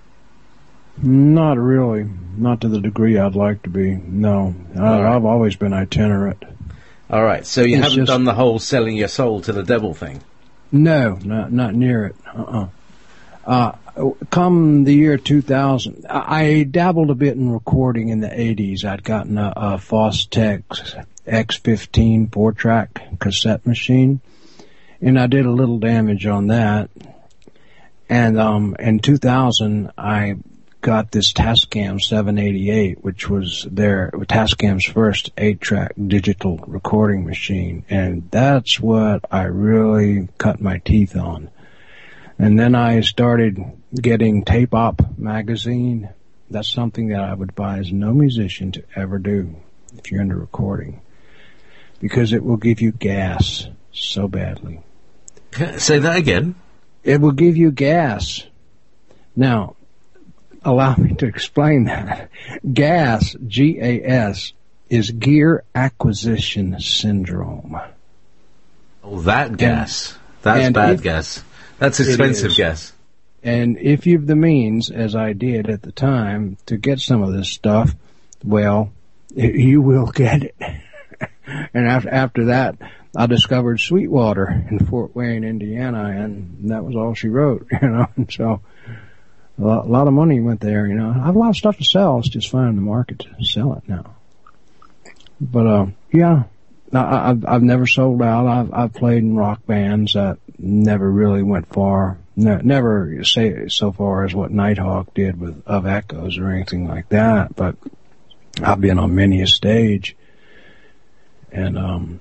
Not really. Not to the degree I'd like to be. No. I, All right. I've always been itinerant. All right, so you It's haven't just- done the whole selling your soul to the devil thing. No, not not near it. Uh-uh. Uh, come the year two thousand, I, I dabbled a bit in recording in the eighties. I'd gotten a, a Fostex X fifteen four-track cassette machine, and I did a little damage on that. And um, in two thousand, I got this Tascam seven eighty-eight, which was their Tascam's first eight-track digital recording machine, and that's what I really cut my teeth on. And then I started getting Tape Op magazine. That's something that I would advise no musician to ever do. if you're into recording, because it will give you gas so badly. Say that again. It will give you gas. Now, allow me to explain that. Gas, G A S, is gear acquisition syndrome. Oh, that gas. And, That's and bad if, gas. That's expensive gas. And if you've the means, as I did at the time, to get some of this stuff, well, you will get it. And after, after that, I discovered Sweetwater in Fort Wayne, Indiana, and that was all she wrote, you know. And so a lot, a lot of money went there, you know. I have a lot of stuff to sell. It's just finding the market to sell it now. But, uh, yeah, I, I've, I've never sold out. I've, I've played in rock bands that never really went far. Ne- never say so far as what Nighthawk did with Of Echoes or anything like that. But I've been on many a stage and, um,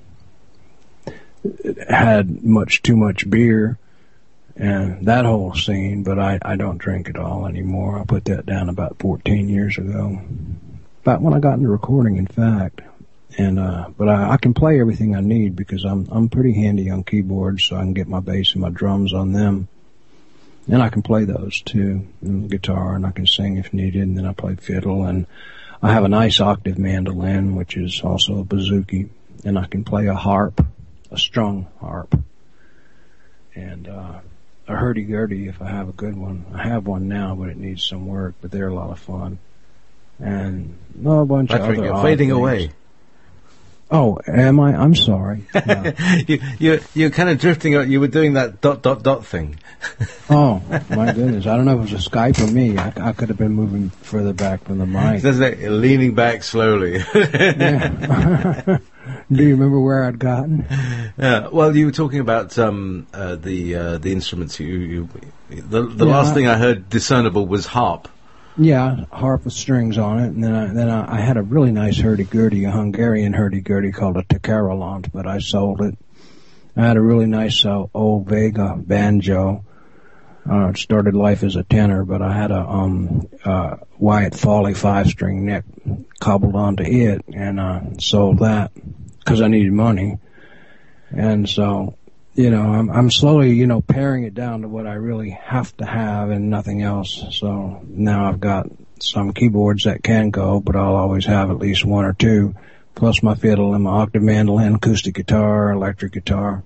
had much too much beer and that whole scene, but I, I don't drink at all anymore. I put that down about fourteen years ago. About when I got into recording, in fact. And, uh, but I, I can play everything I need because I'm, I'm pretty handy on keyboards, so I can get my bass and my drums on them. And I can play those too, and guitar, and I can sing if needed, and then I play fiddle, and I have a nice octave mandolin, which is also a bouzouki, and I can play a harp, a strung harp, and, uh, a hurdy-gurdy if I have a good one. I have one now, but it needs some work, but they're a lot of fun. And no, a bunch Patrick, of other you're fading things. away. Oh, am I? I'm sorry. Uh, you, you, you're kind of drifting out. You were doing that dot, dot, dot thing. Oh, my goodness. I don't know if it was a Skype or me. I, I could have been moving further back from the mic. Doesn't it? Leaning back slowly. Yeah. Do you remember where I'd gotten? Yeah. Well, you were talking about um, uh, the uh, the instruments. You, you the, the Yeah, last I- thing I heard discernible was harp. Yeah, harp with strings on it, and then I, then I, I had a really nice hurdy-gurdy, a Hungarian hurdy-gurdy called a Tekerelont, but I sold it. I had a really nice uh, old Vega banjo. Uh, it started life as a tenor, but I had a um uh Wyatt Fawley five-string neck cobbled onto it, and uh sold that because I needed money. And so, you know, I'm, I'm slowly, you know, paring it down to what I really have to have and nothing else. So now I've got some keyboards that can go, but I'll always have at least one or two, plus my fiddle and my octave mandolin, acoustic guitar, electric guitar.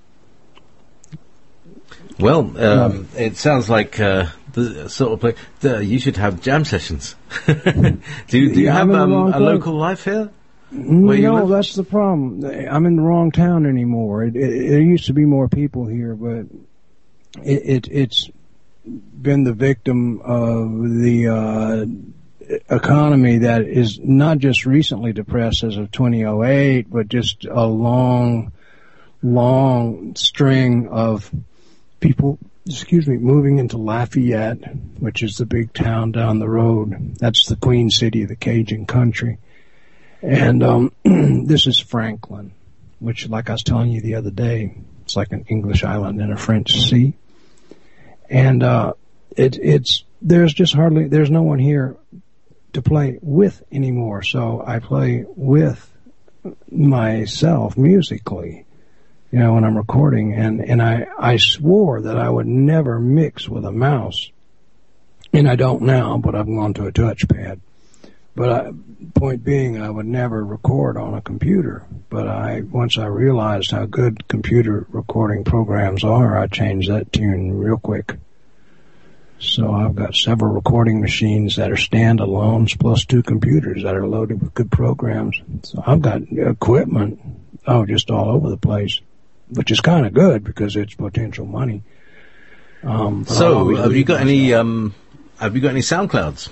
Well, um, it sounds like uh, the sort of play. Uh, you should have jam sessions. do you, do you Yeah, have I'm in the um, wrong a place. local life here? Where you No, live? that's the problem. I'm in the wrong town anymore. It, it, there used to be more people here, but it, it it's been the victim of the uh, economy that is not just recently depressed as of twenty oh eight, but just a long, long string of people, excuse me, moving into Lafayette, which is the big town down the road. That's the Queen City of the Cajun country. And um this is Franklin, which, like I was telling you the other day, it's like an English island in a French sea. And uh it it's there's just hardly there's no one here to play with anymore. So I play with myself musically, you know, when I'm recording, and and I I swore that I would never mix with a mouse. And I don't now, but I've gone to a touchpad. But I, point being, I would never record on a computer. But I, once I realized how good computer recording programs are, I changed that tune real quick. So I've got several recording machines that are standalones, plus two computers that are loaded with good programs. So I've got equipment, oh, just all over the place, which is kind of good because it's potential money. Um, but I'll So, always have you leave got any? myself. Um, have you got any SoundClouds?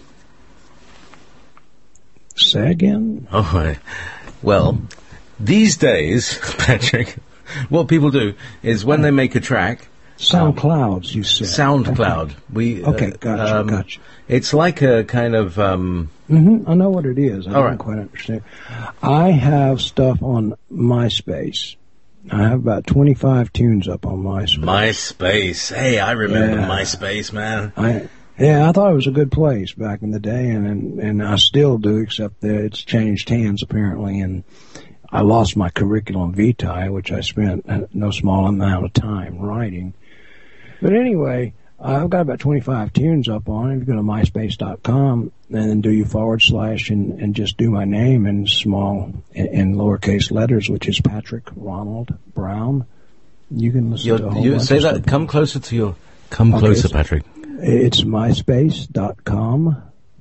Say again? Oh, right. Well, these days, Patrick, what people do is when they make a track, SoundClouds, you said. SoundCloud. We Okay, uh, gotcha, um, gotcha. It's like a kind of um, hmm I know what it is. I All don't right. quite understand. I have stuff on MySpace. I have about twenty-five tunes up on MySpace. MySpace. Hey, I remember Yeah. MySpace, man. I Yeah, I thought it was a good place back in the day, and and, and I still do, except that it's changed hands apparently, and I lost my curriculum vitae, which I spent no small amount of time writing. But anyway, I've got about twenty-five tunes up on it. If you go to myspace dot com and then do your forward slash and, and just do my name in small, in, in lowercase letters, which is Patrick Ronald Brown, you can listen You're, to a whole you bunch say of that. stuff. Come closer to your. Come Okay, closer, it's- Patrick. It's myspace dot com,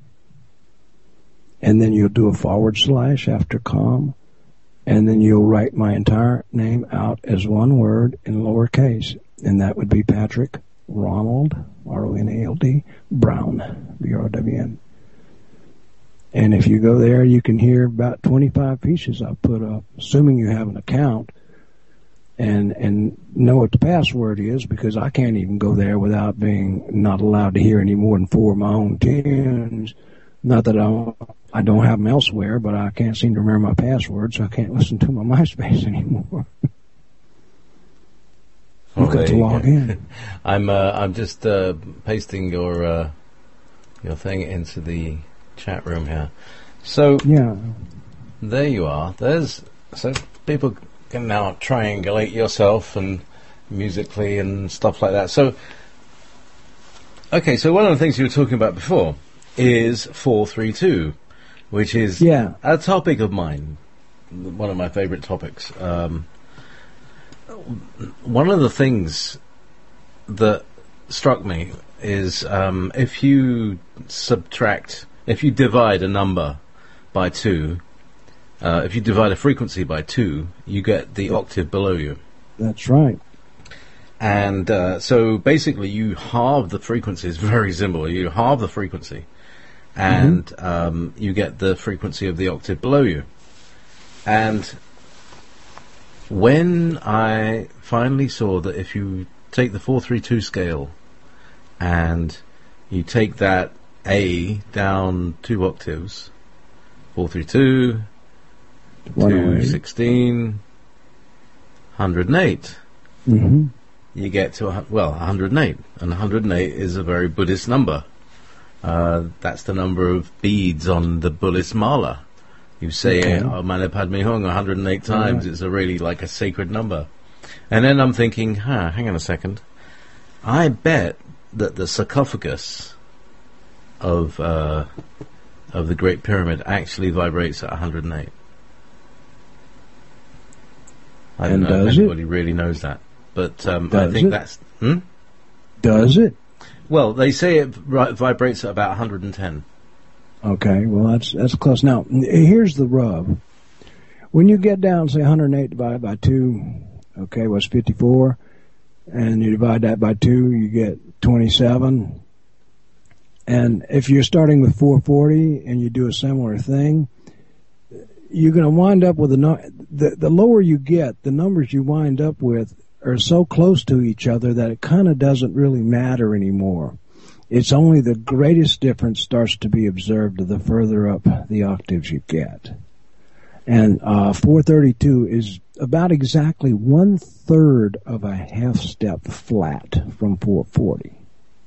and then you'll do a forward slash after com, and then you'll write my entire name out as one word in lowercase, and that would be Patrick Ronald, R O N A L D, Brown, B R O W N. And if you go there, you can hear about twenty-five pieces I've put up, assuming you have an account. And and know what the password is, because I can't even go there without being not allowed to hear any more than four of my own tunes. Not that I don't, I don't have them elsewhere, but I can't seem to remember my password, so I can't listen to my MySpace anymore. Well, I've got there to you log go. in. I'm uh, I'm just uh, pasting your uh, your thing into the chat room here. So Yeah. there you are. There's so people can now triangulate yourself and musically and stuff like that. So okay, so one of the things you were talking about before is four three two, which is Yeah. a topic of mine, one of my favorite topics. Um, one of the things that struck me is um, if you subtract, if you divide a number by two, uh, if you divide a frequency by two, you get the octave below you. That's right. And uh, so basically you halve the frequency. It's very simple. You halve the frequency and mm-hmm. um, you get the frequency of the octave below you. And when I finally saw that if you take the four three two scale and you take that A down two octaves, four three two, two sixteen, one hundred eight, mm-hmm. you get to, a, well, one hundred eight. And one hundred eight is a very Buddhist number. Uh, that's the number of beads on the Buddhist mala. You say, Okay. oh, Mani Padme Hung one hundred eight times. Right. It's a really like a sacred number. And then I'm thinking, huh, hang on a second. I bet that the sarcophagus of uh, of the Great Pyramid actually vibrates at one hundred eight. I don't And know if does it? anybody really knows that. But um, I Does think it? that's... Hmm? Does it? Well, they say it ri- vibrates at about one hundred ten. Okay, well, that's that's close. Now, n- here's the rub. When you get down, say, one hundred eight divided by two, okay, what's fifty-four? And you divide that by two, you get twenty-seven. And if you're starting with four forty and you do a similar thing, you're going to wind up with a no- the the lower you get, the numbers you wind up with are so close to each other that it kind of doesn't really matter anymore. It's only the greatest difference starts to be observed the further up the octaves you get. And uh, four thirty-two is about exactly one third of a half step flat from four forty.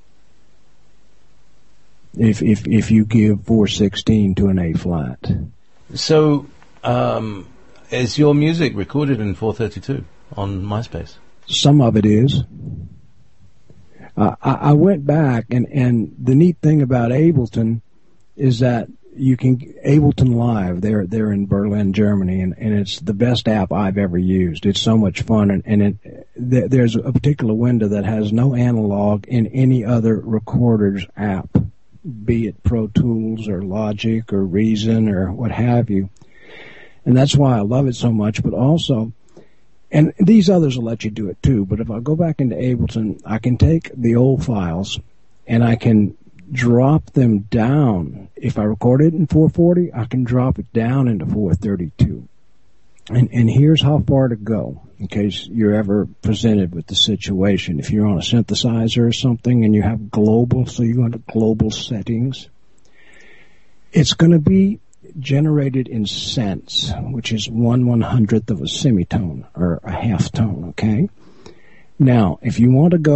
If if if you give four sixteen to an A flat. So, um, is your music recorded in four thirty-two on MySpace? Some of it is. Uh, I, I went back, and, and the neat thing about Ableton is that you can Ableton Live. They're they're in Berlin, Germany, and, and it's the best app I've ever used. It's so much fun, and, and it, th- there's a particular window that has no analog in any other recorder's app, be it Pro Tools or Logic or Reason or what have you. And that's why I love it so much. But also, and these others will let you do it too, but if I go back into Ableton, I can take the old files and I can drop them down. If I record it in four forty, I can drop it down into four thirty-two. And, and here's how far to go in case you're ever presented with the situation. If you're on a synthesizer or something and you have global, so you go into global settings, it's going to be generated in cents, which is one one hundredth of a semitone or a half tone, okay? Now, if you want to go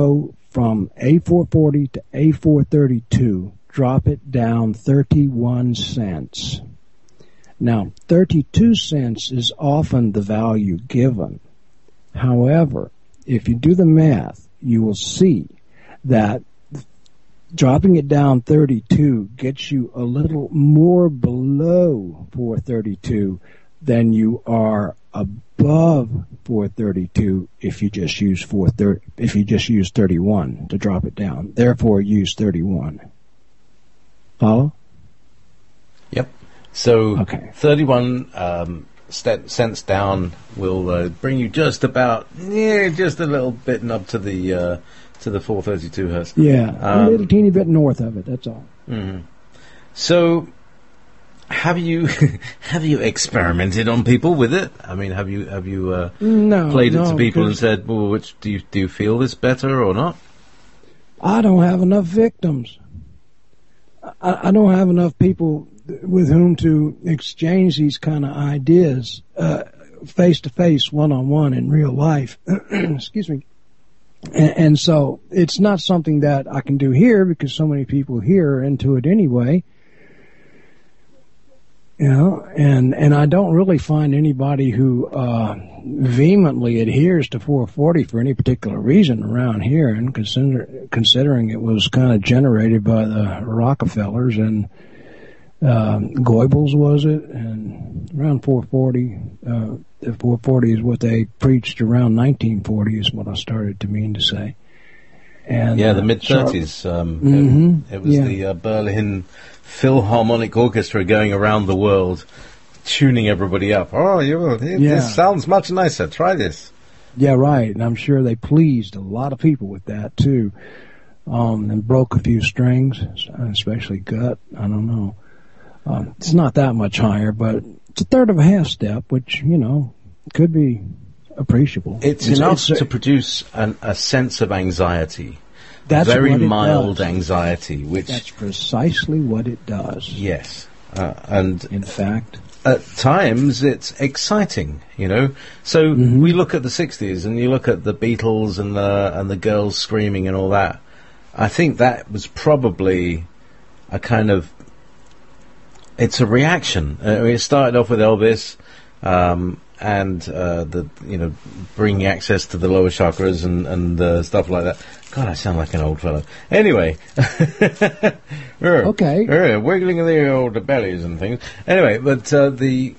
from A four forty to A four thirty-two, drop it down thirty-one cents. Now, thirty-two cents is often the value given. However, if you do the math, you will see that dropping it down thirty-two gets you a little more below four thirty-two than you are above four thirty-two if you just use four thirty, if you just use thirty-one to drop it down. Therefore, use thirty-one. Follow? Yep. So okay. thirty-one um, st- cents down will uh, bring you just about, yeah, just a little bit up to the uh, to the four thirty-two hertz. Yeah, um, a little teeny bit north of it. That's all. Mm-hmm. So, have you have you experimented on people with it? I mean, have you have you uh, no, played it no, to people and said, "Well, which do you do you feel this better or not?" I don't have enough victims. I, I don't have enough people with whom to exchange these kind of ideas uh, face to face, one on one in real life. Excuse me. And, and so it's not something that I can do here because so many people here are into it anyway. You know, and, and I don't really find anybody who, uh, vehemently adheres to four forty for any particular reason around here. And consider, considering it was kind of generated by the Rockefellers and, um, Goebbels was it? And around four forty, uh, the four forty is what they preached around nineteen forty is what I started to mean to say. And, yeah, the uh, mid thirties. Um, mm-hmm, it, it was yeah. the uh, Berlin Philharmonic Orchestra going around the world, tuning everybody up. Oh, you, it, Yeah. this sounds much nicer. Try this. Yeah, right. And I'm sure they pleased a lot of people with that too, um, and broke a few strings, especially gut. I don't know. Um, it's not that much higher, but it's a third of a half step, which you know could be appreciable. It's, It's- enough it's- to produce an, a sense of anxiety. That's Very what it mild does. anxiety, which That's precisely what it does. yes, uh, and In fact, at times it's exciting, you know. So Mm-hmm. we look at the sixties, and you look at the Beatles and the and the girls screaming and all that. I think that was probably a kind of it's a reaction. Uh, it started off with Elvis, um, and uh, the you know bringing access to the lower chakras and and uh, stuff like that. God, I sound like an old fellow. Anyway, Okay. yeah, wiggling the old bellies and things. Anyway, but uh, the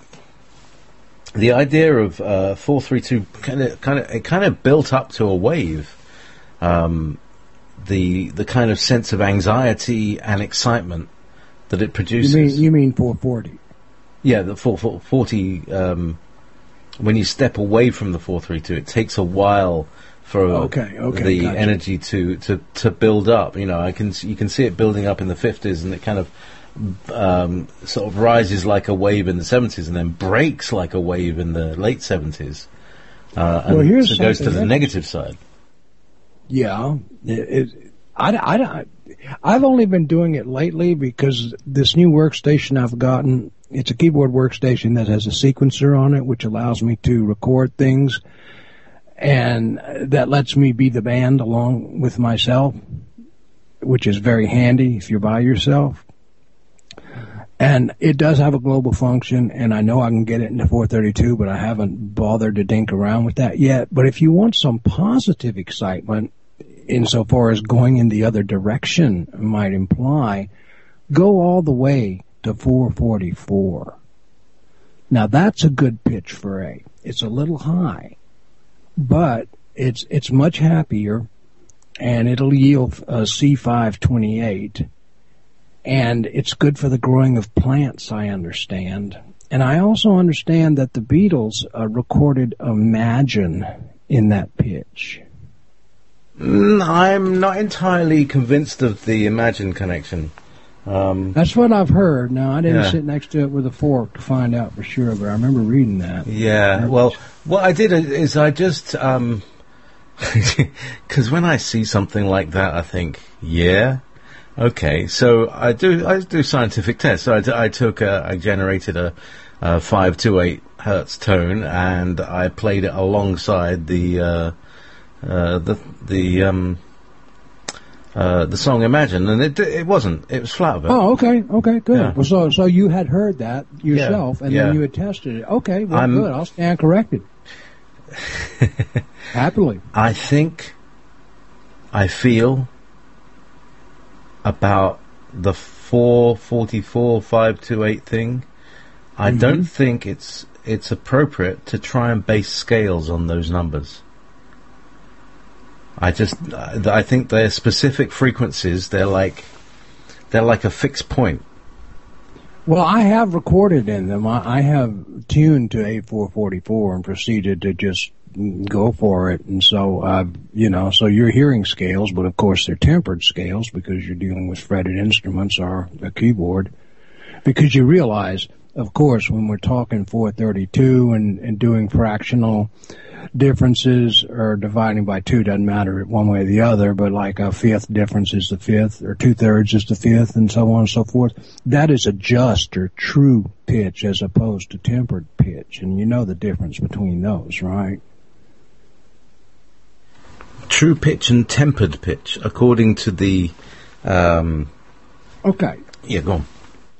the idea of uh, four three two kind of kind of it kind of built up to a wave. Um, the the kind of sense of anxiety and excitement that it you produces. mean you mean four forty? Yeah, the four forty. Um, when you step away from the four three two, it takes a while for Okay, okay, the gotcha. energy to, to, to build up. You know, I can s- you can see it building up in the fifties, and it kind of um, sort of rises like a wave in the seventies, and then breaks like a wave in the late seventies. Uh, and Well, here's so it goes to something the that- negative side. Yeah, it, it, I, I, I've only been doing it lately because this new workstation I've gotten, it's a keyboard workstation that has a sequencer on it, which allows me to record things, and that lets me be the band along with myself, which is very handy if you're by yourself. And it does have a global function, and I know I can get it into four thirty-two, but I haven't bothered to dink around with that yet. But if you want some positive excitement, insofar as going in the other direction might imply, go all the way to four forty-four. Now that's a good pitch for A. It's a little high, but it's it's much happier, and it'll yield a C five twenty-eight. And it's good for the growing of plants, I understand. And I also understand that the Beatles uh, recorded Imagine in that pitch. Mm, I'm not entirely convinced of the Imagine connection. Um, That's what I've heard. Now, I didn't Yeah. sit next to it with a fork to find out for sure, but I remember reading that. Yeah, well, what I did is I just, um, because when I see something like that, I think, yeah, okay. So I do, I do scientific tests. So I, t- I took, a, I generated a, a five two eight hertz tone, and I played it alongside the, uh, uh, the, the, um, uh, the song Imagine, and it it wasn't. It was flat. Oh, okay, okay, good. Yeah. Well, so so you had heard that yourself, Yeah, and yeah. then you had tested it. Okay, well, I'm- good. I'll stand corrected. Happily. I think I feel about the four forty-four five two eight thing. I Mm-hmm. don't think it's it's appropriate to try and base scales on those numbers. I just I think they're specific frequencies. They're like they're like a fixed point. Well, I have recorded in them. I, I have tuned to eight four forty-four and proceeded to just go for it. And so, uh, you know, so you're hearing scales, but of course they're tempered scales because you're dealing with fretted instruments or a keyboard. Because you realize, of course, when we're talking four thirty-two and, and doing fractional differences or dividing by two, doesn't matter one way or the other, but like a fifth difference is the fifth or two thirds is the fifth and so on and so forth. That is a just or true pitch as opposed to tempered pitch. And you know the difference between those, right? True pitch and tempered pitch, according to the um, Okay. yeah, go on.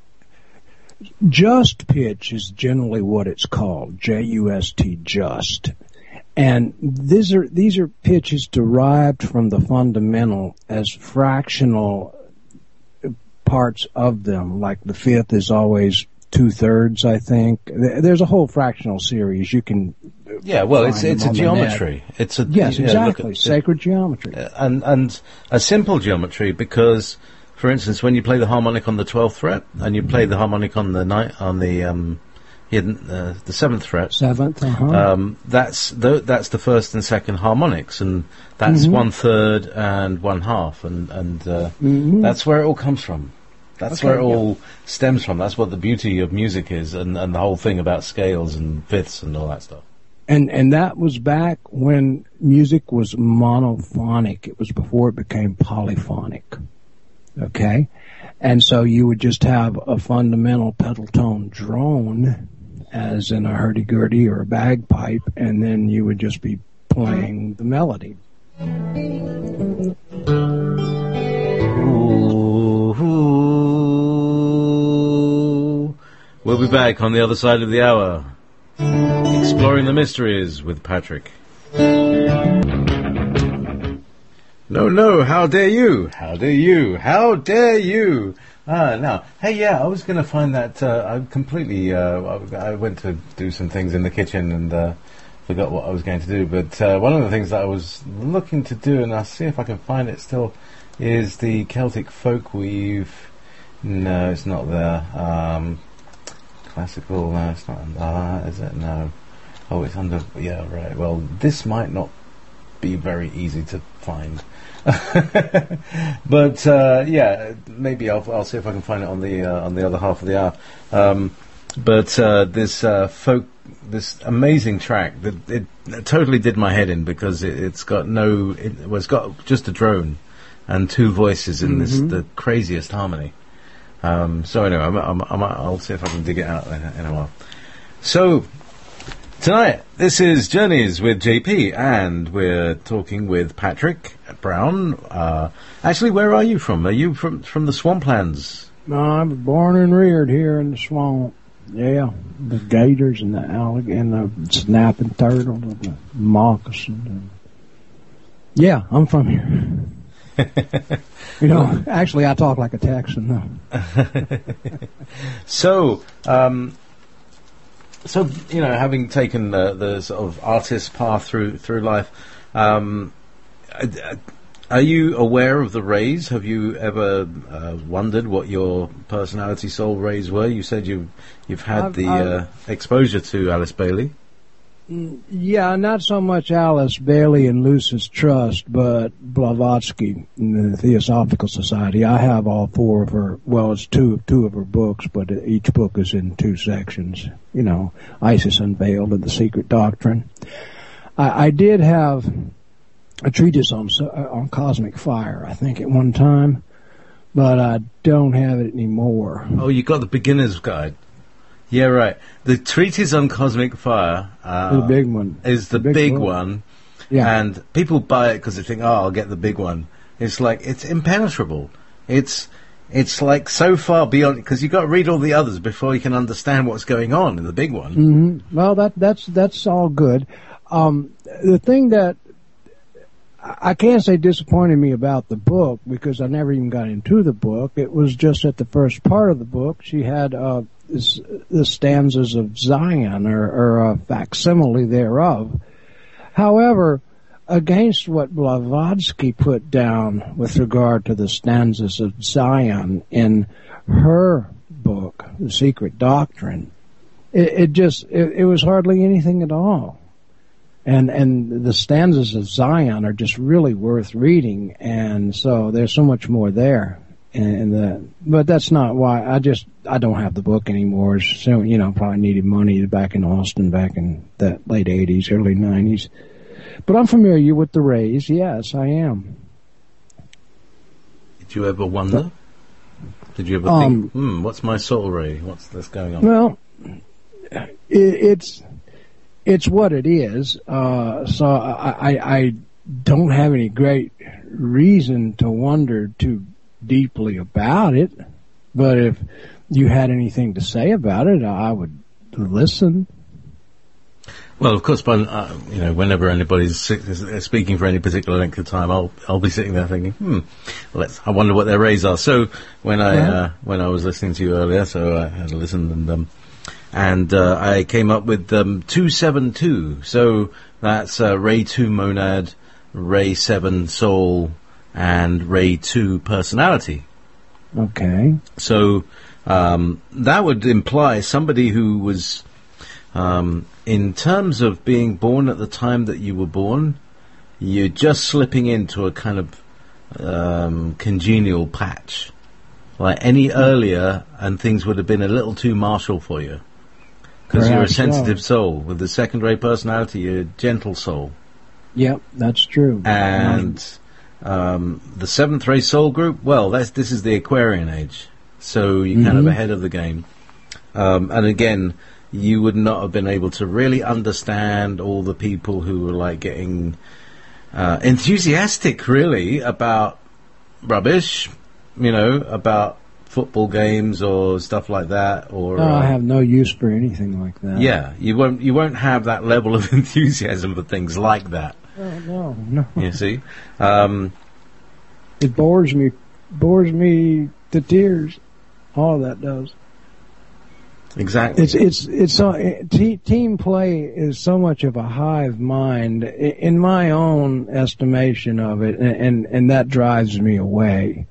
Just pitch is generally what it's called, J U S T, just. And these are these are pitches derived from the fundamental as fractional parts of them. Like the fifth is always two thirds, I think. There's a whole fractional series you can. Yeah, well, it's find it's them a on the net. geometry. It's a Yes, yeah, look exactly. at- Sacred geometry. and and a simple geometry because, for instance, when you play the harmonic on the twelfth fret and you play the harmonic on the ni- on the um, hidden uh, the seventh fret, Seventh, uh-huh. um, that's the, that's the first and second harmonics, and that's Mm-hmm. one third and one half, and and uh, Mhm. that's where it all comes from. That's Okay, where it yeah. all stems from. That's what the beauty of music is, and, and the whole thing about scales and fifths and all that stuff. And and that was back when music was monophonic. It was before it became polyphonic. Okay? And so you would just have a fundamental pedal tone drone, as in a hurdy-gurdy or a bagpipe, and then you would just be playing the melody. Ooh, ooh. We'll be back on the other side of the hour, exploring the mysteries with Patrick. No, no, how dare you? How dare you? How dare you? Ah, now, hey, yeah, I was going to find that, uh, I completely, uh, I, I went to do some things in the kitchen and uh, forgot what I was going to do, but uh, one of the things that I was looking to do, and I'll see if I can find it still, is the Celtic folk weave. No, it's not there. Um, classical, no, it's not. Ah, is it? No. Oh, it's under. Yeah, right. Well, this might not be very easy to find. But uh, yeah, maybe I'll I'll see if I can find it on the uh, on the other half of the hour. Um, but uh, this uh, folk, this amazing track that it, it totally did my head in because it, it's got no. It, well, it's got just a drone and two voices in this the craziest harmony. Um, so anyway, I'm, I'm, I'm, I'll see if I can dig it out in, in a while. So tonight, this is Journeys with J P, and we're talking with Patrick Brown. Uh, actually, where are you from? Are you from from the Swamplands? No, I was born and reared here in the swamp. Yeah, the gators and the alligator and the snapping turtle and the moccasin. And yeah, I'm from here. You know, actually, I talk like a Texan, though. So, um, so you know, having taken the, the sort of artist path through through life, um, uh, are you aware of the rays? Have you ever uh, wondered what your personality soul rays were? You said you you've had I've- the I've- uh, exposure to Alice Bailey. Yeah, not so much Alice Bailey and Lucis Trust, but Blavatsky in the Theosophical Society. I have all four of her, well, it's two, two of her books, but each book is in two sections. You know, Isis Unveiled and The Secret Doctrine. I, I did have a treatise on, on cosmic fire, I think, at one time, but I don't have it anymore. Oh, you got the beginner's guide. Yeah, right. The treatise on cosmic fire uh, The big one. is the, The big big book. one, Yeah. and people buy it because they think, "Oh, I'll get the big one." It's like it's impenetrable. It's it's like so far beyond, because you've got to read all the others before you can understand what's going on in the big one. Mm-hmm. Well, that that's that's all good. Um, the thing that I can't say disappointed me about the book, because I never even got into the book. It was just at the first part of the book, she had uh, this, the stanzas of Zion, or, or a facsimile thereof. However, against what Blavatsky put down with regard to the stanzas of Zion in her book, The Secret Doctrine, it, it just, it, it was hardly anything at all. And, and the stanzas of Zion are just really worth reading, and so there's so much more there. And the, but that's not why, I just, I don't have the book anymore. So, you know, probably needed money back in Austin, back in the late eighties, early nineties. But I'm familiar with the Rays. Yes, I am. Did you ever wonder? Did you ever um, think, hmm, what's my soul ray? What's this going on? Well, it, it's it's what it is. Uh, so I, I, I don't have any great reason to wonder too deeply about it. But if you had anything to say about it, I would listen. Well, of course, but, uh, you know, whenever anybody's speaking for any particular length of time, I'll I'll be sitting there thinking, hmm, let's. I wonder what their rays are. So when I Yeah. uh, when I was listening to you earlier, so I had to listen, and um, and uh, I came up with um, two seven two. So that's uh, ray two monad, ray seven soul, and ray two personality. Okay. So um, that would imply somebody who was. Um, in terms of being born at the time that you were born, you're just slipping into a kind of um, congenial patch. Like any earlier, and things would have been a little too martial for you. Because you're a Perhaps sensitive so. soul. With the second-ray personality, you're a gentle soul. Yep, that's true. And um, the seventh-ray soul group, well, that's, this is the Aquarian age. So you're kind of Mhm. ahead of the game. Um, and again, you would not have been able to really understand all the people who were like getting uh, enthusiastic, really, about rubbish, you know, about football games or stuff like that. Or No, I uh, have no use for anything like that. yeah, you won't you won't have that level of enthusiasm for things like that. Oh, no, no. You see, um, It bores me, bores me to tears. All that does. exactly. It's it's it's so, te- team play is so much of a hive mind, i- in my own estimation of it, and and, and that drives me away.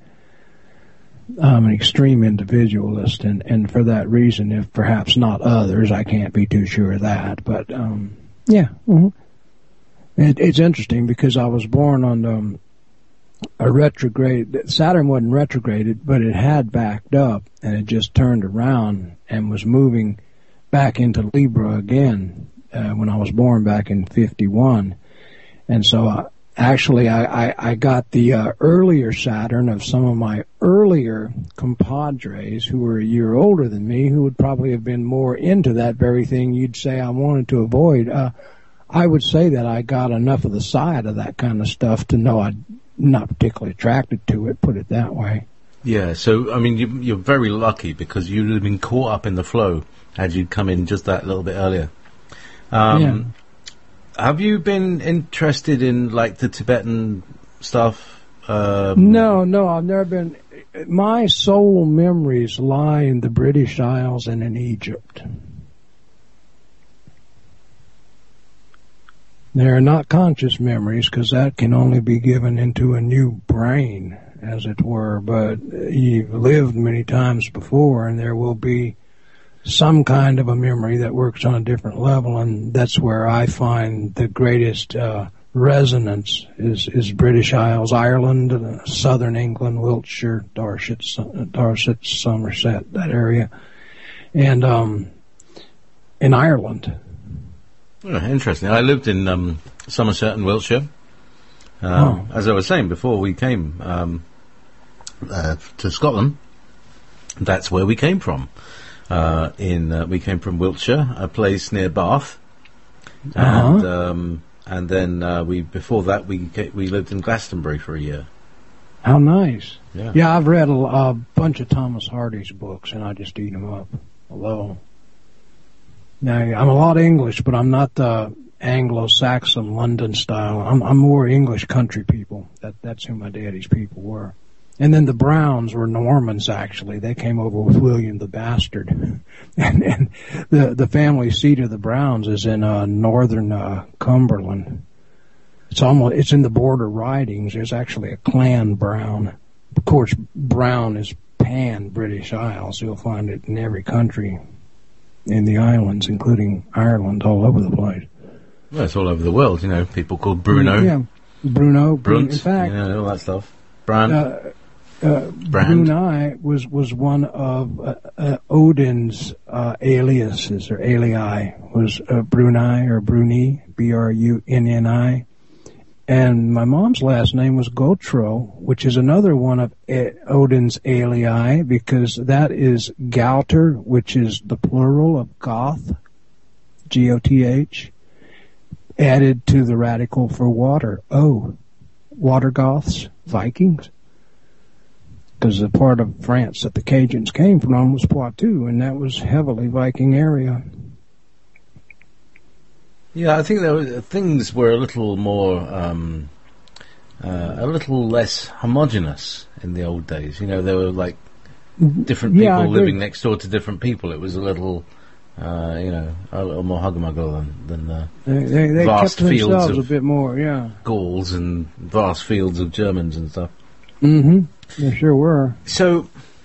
I'm an extreme individualist, and, and for that reason, if perhaps not others, I can't be too sure of that. But um, yeah, mm-hmm. it, it's interesting because I was born on um, a retrograde. Saturn wasn't retrograded, but it had backed up, and it just turned around and was moving back into Libra again uh, when I was born back in fifty-one. And so uh, actually I, I, I got the uh, earlier Saturn of some of my earlier compadres who were a year older than me, who would probably have been more into that very thing you'd say I wanted to avoid. Uh, I would say that I got enough of the side of that kind of stuff to know I'm not particularly attracted to it, put it that way. Yeah, so, I mean, you, you're very lucky because you'd have been caught up in the flow had you come in just that little bit earlier. Um, Yeah. Have you been interested in, like, the Tibetan stuff? Um, No, no, I've never been. My soul memories lie in the British Isles and in Egypt. They're not conscious memories because that can only be given into a new brain, as it were, but you've lived many times before and there will be some kind of a memory that works on a different level, and that's where I find the greatest uh, resonance is, is British Isles, Ireland, uh, southern England, Wiltshire, Dorset, Dorset, Somerset, that area, and um, in Ireland. Oh, interesting. I lived in um, Somerset and Wiltshire. Um, Oh. As I was saying before we came um, uh, to Scotland, that's where we came from. Uh, in uh, we came from Wiltshire, a place near Bath, and Uh-huh. um, and then uh, we before that we ca- we lived in Glastonbury for a year. How nice. Yeah. Yeah, I've read a, a bunch of Thomas Hardy's books, and I just eat them up. Although, now I'm a lot English, but I'm not the Anglo-Saxon London style. I'm, I'm more English country people. That That's who my daddy's people were. And then the Browns were Normans, actually. They came over with William the Bastard. and and the, the family seat of the Browns is in uh, northern uh, Cumberland. It's almost, it's in the border ridings. There's actually a clan Brown. Of course, Brown is pan-British Isles. You'll find it in every country in the islands, including Ireland, all over the place. Well, it's all over the world, you know. People called Bruno. Yeah, Bruno. Brunt, in fact, you know, all that stuff. Brand. Uh, uh, Brunei was, was one of uh, uh, Odin's uh, aliases, or alii, was uh, Brunei, or Bruni, B R U N N I. And my mom's last name was Gotro, which is another one of Odin's alii, because that is Gautr, which is the plural of Goth, G O T H, added to the radical for water, O, water Goths, Vikings. Because the part of France that the Cajuns came from was Poitou, and that was heavily Viking area. Yeah, I think there was, things were a little more, um, uh, a little less homogenous in the old days. You know, there were like different people yeah, living next door to different people. It was a little, uh, you know, a little more hugger-mugger than, than uh, they, they, they vast kept fields themselves of a bit more, yeah. Gauls and vast fields of Germans and stuff. Mm-hmm. They sure were. So,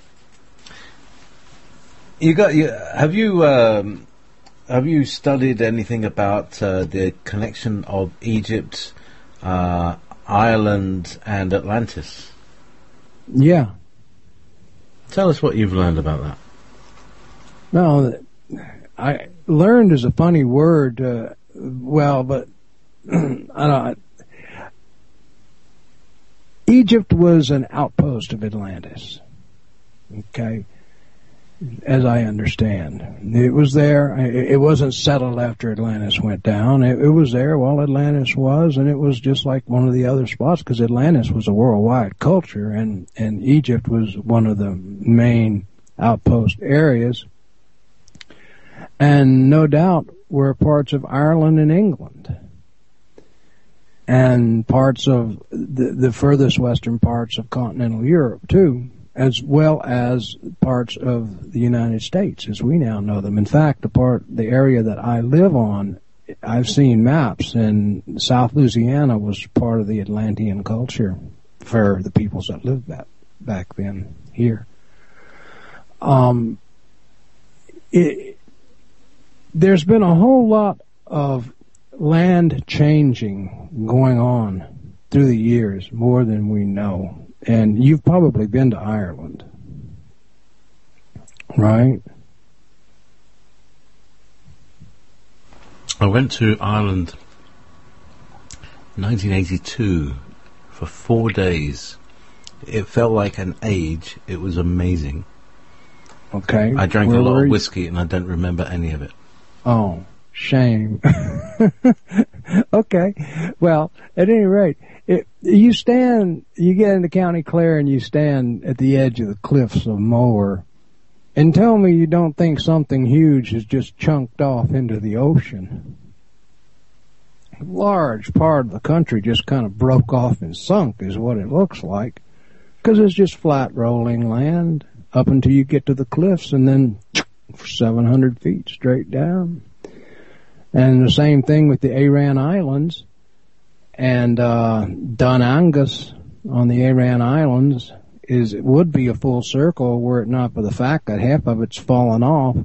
you got you, have you um, have you studied anything about uh, the connection of Egypt, uh, Ireland, and Atlantis? Yeah. Tell us what you've learned about that. No, I learned is a funny word. Uh, well, but I don't. Egypt was an outpost of Atlantis. Okay, as I understand, it was there. It wasn't settled after Atlantis went down. It, it was there while Atlantis was, and it was just like one of the other spots, because Atlantis was a worldwide culture, and and Egypt was one of the main outpost areas. And no doubt were parts of Ireland and England, and parts of the, the furthest western parts of continental Europe, too, as well as parts of the United States as we now know them. In fact, the part, the area that I live on, I've seen maps, and South Louisiana was part of the Atlantean culture for the peoples that lived back, back then here. Um, it, there's been a whole lot of land changing going on through the years, more than we know. And you've probably been to Ireland, right? I went to Ireland in nineteen eighty-two for four days. It felt like an age. It was amazing. Okay. I drank Where a lot were of you? whiskey and I don't remember any of it. Oh, shame. Okay. Well, at any rate, it, you stand, you get into County Clare and you stand at the edge of the cliffs of Moher, and tell me you don't think something huge is just chunked off into the ocean. A large part of the country just kind of broke off and sunk is what it looks like, because it's just flat rolling land up until you get to the cliffs, and then seven hundred feet straight down. And the same thing with the Aran Islands, and uh, Dun Angus on the Aran Islands is it would be a full circle were it not for the fact that half of it's fallen off.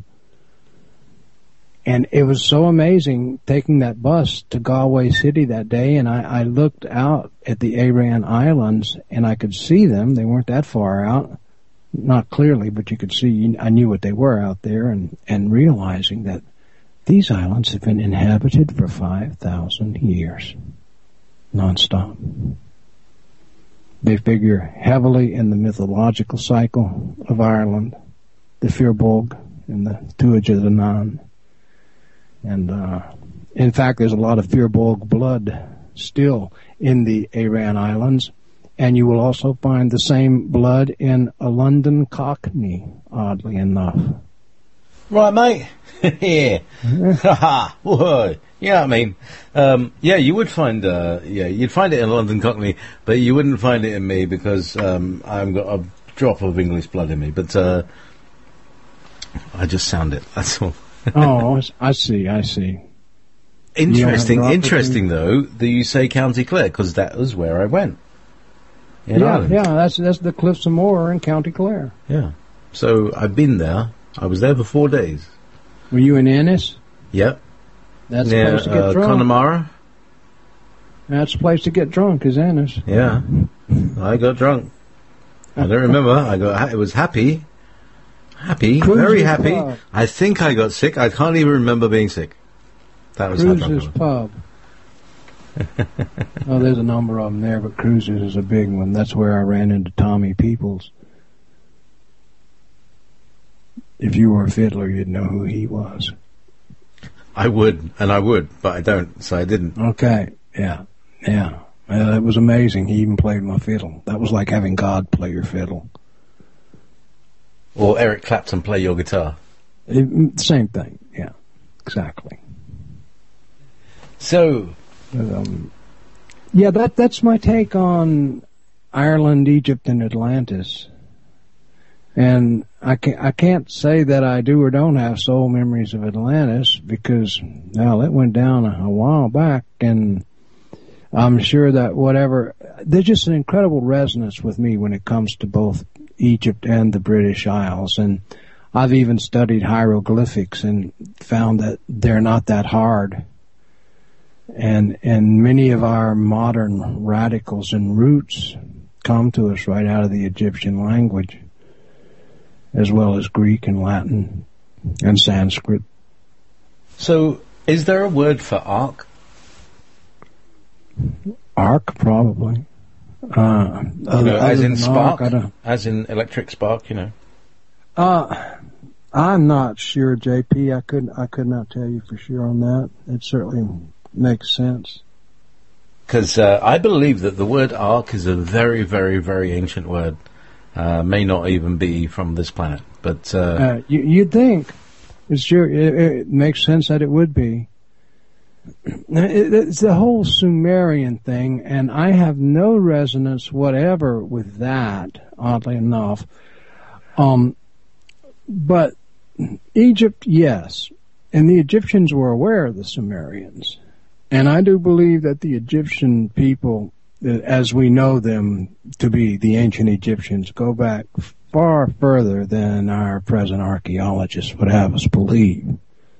And it was so amazing taking that bus to Galway City that day, and I, I looked out at the Aran Islands and I could see them. They weren't that far out, not clearly, but you could see. I knew what they were out there, and and realizing that these islands have been inhabited for five thousand years, non-stop. They figure heavily in the mythological cycle of Ireland, the Firbolg and the Tuatha Dé Danann. And uh, in fact, there's a lot of Firbolg blood still in the Aran Islands. and you will also find the same blood in a London Cockney, oddly enough. Right, mate. Yeah. Haha. Whoa. You know what I mean? Um, yeah, you would find, uh, yeah, you'd find it in London Cockney, but you wouldn't find it in me because um, I've got a drop of English blood in me. But uh, I just sound it. That's all. Oh, I see. I see. Interesting. Interesting, though, that you say County Clare because that was where I went. In yeah, Ireland. yeah. That's that's the Cliffs of Moher in County Clare. Yeah. So I've been there. I was there for four days. Were you in Ennis? Yep. That's Near, the place to get uh, drunk. Connemara. That's the place to get drunk, is Ennis. Yeah. I got drunk. I don't remember. I got. Ha- it was happy. Happy. Cruises very happy. Pub. I think I got sick. I can't even remember being sick. That was how drunk I Cruises was. Pub. Oh, there's a number of them there, but Cruises is a big one. That's where I ran into Tommy Peoples. If you were a fiddler, you'd know who he was. I would, and I would, but I don't, so I didn't. Okay, yeah, yeah. Uh, it was amazing. He even played my fiddle. That was like having God play your fiddle. Or Eric Clapton play your guitar. It, same thing, yeah, exactly. So, Um, yeah, that that's my take on Ireland, Egypt, and Atlantis. And I can't, I can't say that I do or don't have soul memories of Atlantis because, well, it went down a, a while back, and I'm sure that whatever, there's just an incredible resonance with me when it comes to both Egypt and the British Isles. And I've even studied hieroglyphics and found that they're not that hard. And and many of our modern radicals and roots come to us right out of the Egyptian language, as well as Greek and Latin and Sanskrit. so is there a word for arc? Arc, probably. Uh, You other, know, as other in than spark, arc, I don't, as in electric spark. You know. uh, I'm not sure, J P. I could I could not tell you for sure on that. It certainly makes sense. Because uh, I believe that the word arc is a very, very, very ancient word. Uh, may not even be from this planet, but uh, Uh, you, you'd think. It's sure, it, it makes sense that it would be. It, it's the whole Sumerian thing, and I have no resonance whatever with that, oddly enough. Um, but Egypt, yes. And the Egyptians were aware of the Sumerians. And I do believe that the Egyptian people, as we know them to be the ancient Egyptians, go back far further than our present archaeologists would have us believe.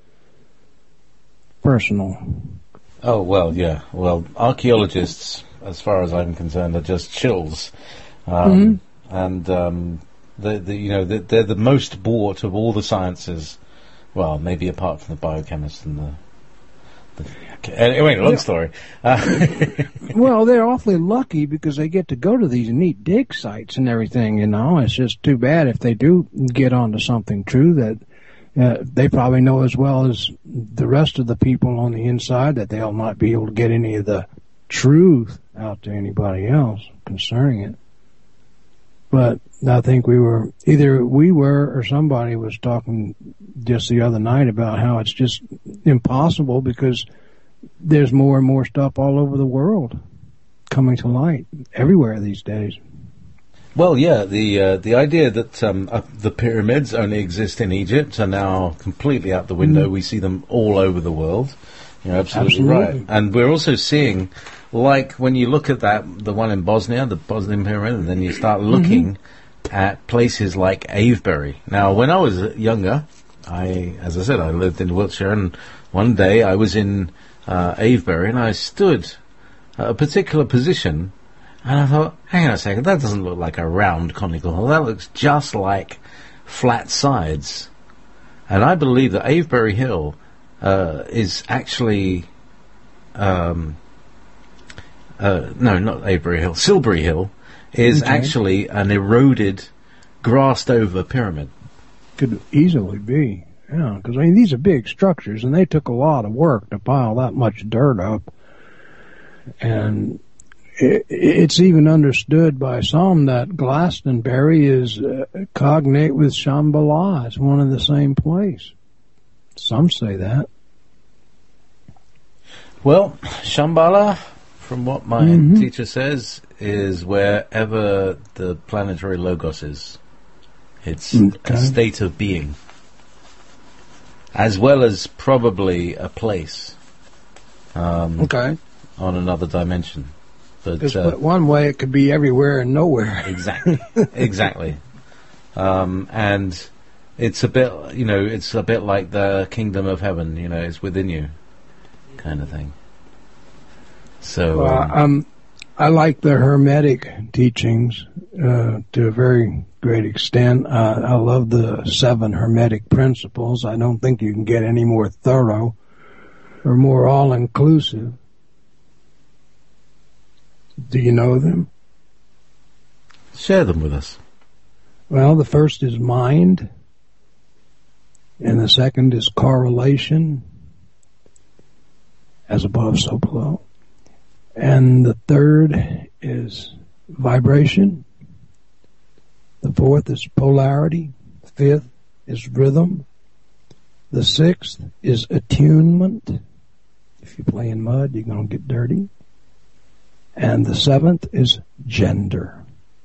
Personal. oh well, yeah. Well, archaeologists, as far as I'm concerned, are just chills, um, Mm-hmm. and um, the, the you know they're, they're the most bought of all the sciences. Well, maybe apart from the biochemists and the. the anyway, long story. Uh, Well, they're awfully lucky because they get to go to these neat dig sites and everything, you know. It's just too bad if they do get onto something true that uh, they probably know as well as the rest of the people on the inside that they'll not be able to get any of the truth out to anybody else concerning it. But I think we were, either we were or somebody was talking just the other night about how it's just impossible because there's more and more stuff all over the world coming to light everywhere these days. well, yeah, the uh, the idea that um, uh, the pyramids only exist in Egypt are now completely out the window. Mm. We see them all over the world. You're absolutely, Absolutely. right. And we're also seeing, like, when you look at that, the one in Bosnia, the Bosnian pyramid, and then you start looking at places like Avebury. Now, when I was younger, I, as I said, I lived in Wiltshire, and one day I was in uh, Avebury, and I stood at a particular position, and I thought, hang on a second, that doesn't look like a round conical hill. That looks just like flat sides. And I believe that Avebury Hill uh, is actually, um, uh, no, not Avebury Hill, Silbury Hill is Okay. actually an eroded, grassed-over pyramid. Could easily be, yeah, because I mean these are big structures, and they took a lot of work to pile that much dirt up. And it, it's even understood by some that Glastonbury is uh, cognate with Shambhala. It's one and the same place. Some say that. Well, Shambhala, from what my Mm-hmm. teacher says, is wherever the planetary logos is. It's Okay. a state of being, as well as probably a place um, Okay. on another dimension. But Because uh, one way it could be everywhere and nowhere. exactly, exactly, um, and it's a bit, you know, it's a bit like the kingdom of heaven. You know, it's within you, kind of thing. So. Well, um, um, I like the Hermetic teachings uh, to a very great extent. Uh, I love the seven Hermetic principles. I don't think you can get any more thorough or more all-inclusive. Do you know them? Share them with us. Well, the first is mind, and the second is correlation, as above, so below. And the third is vibration. The fourth is polarity. The fifth is rhythm. The sixth is attunement. If you play in mud, you're going to get dirty. And the seventh is gender.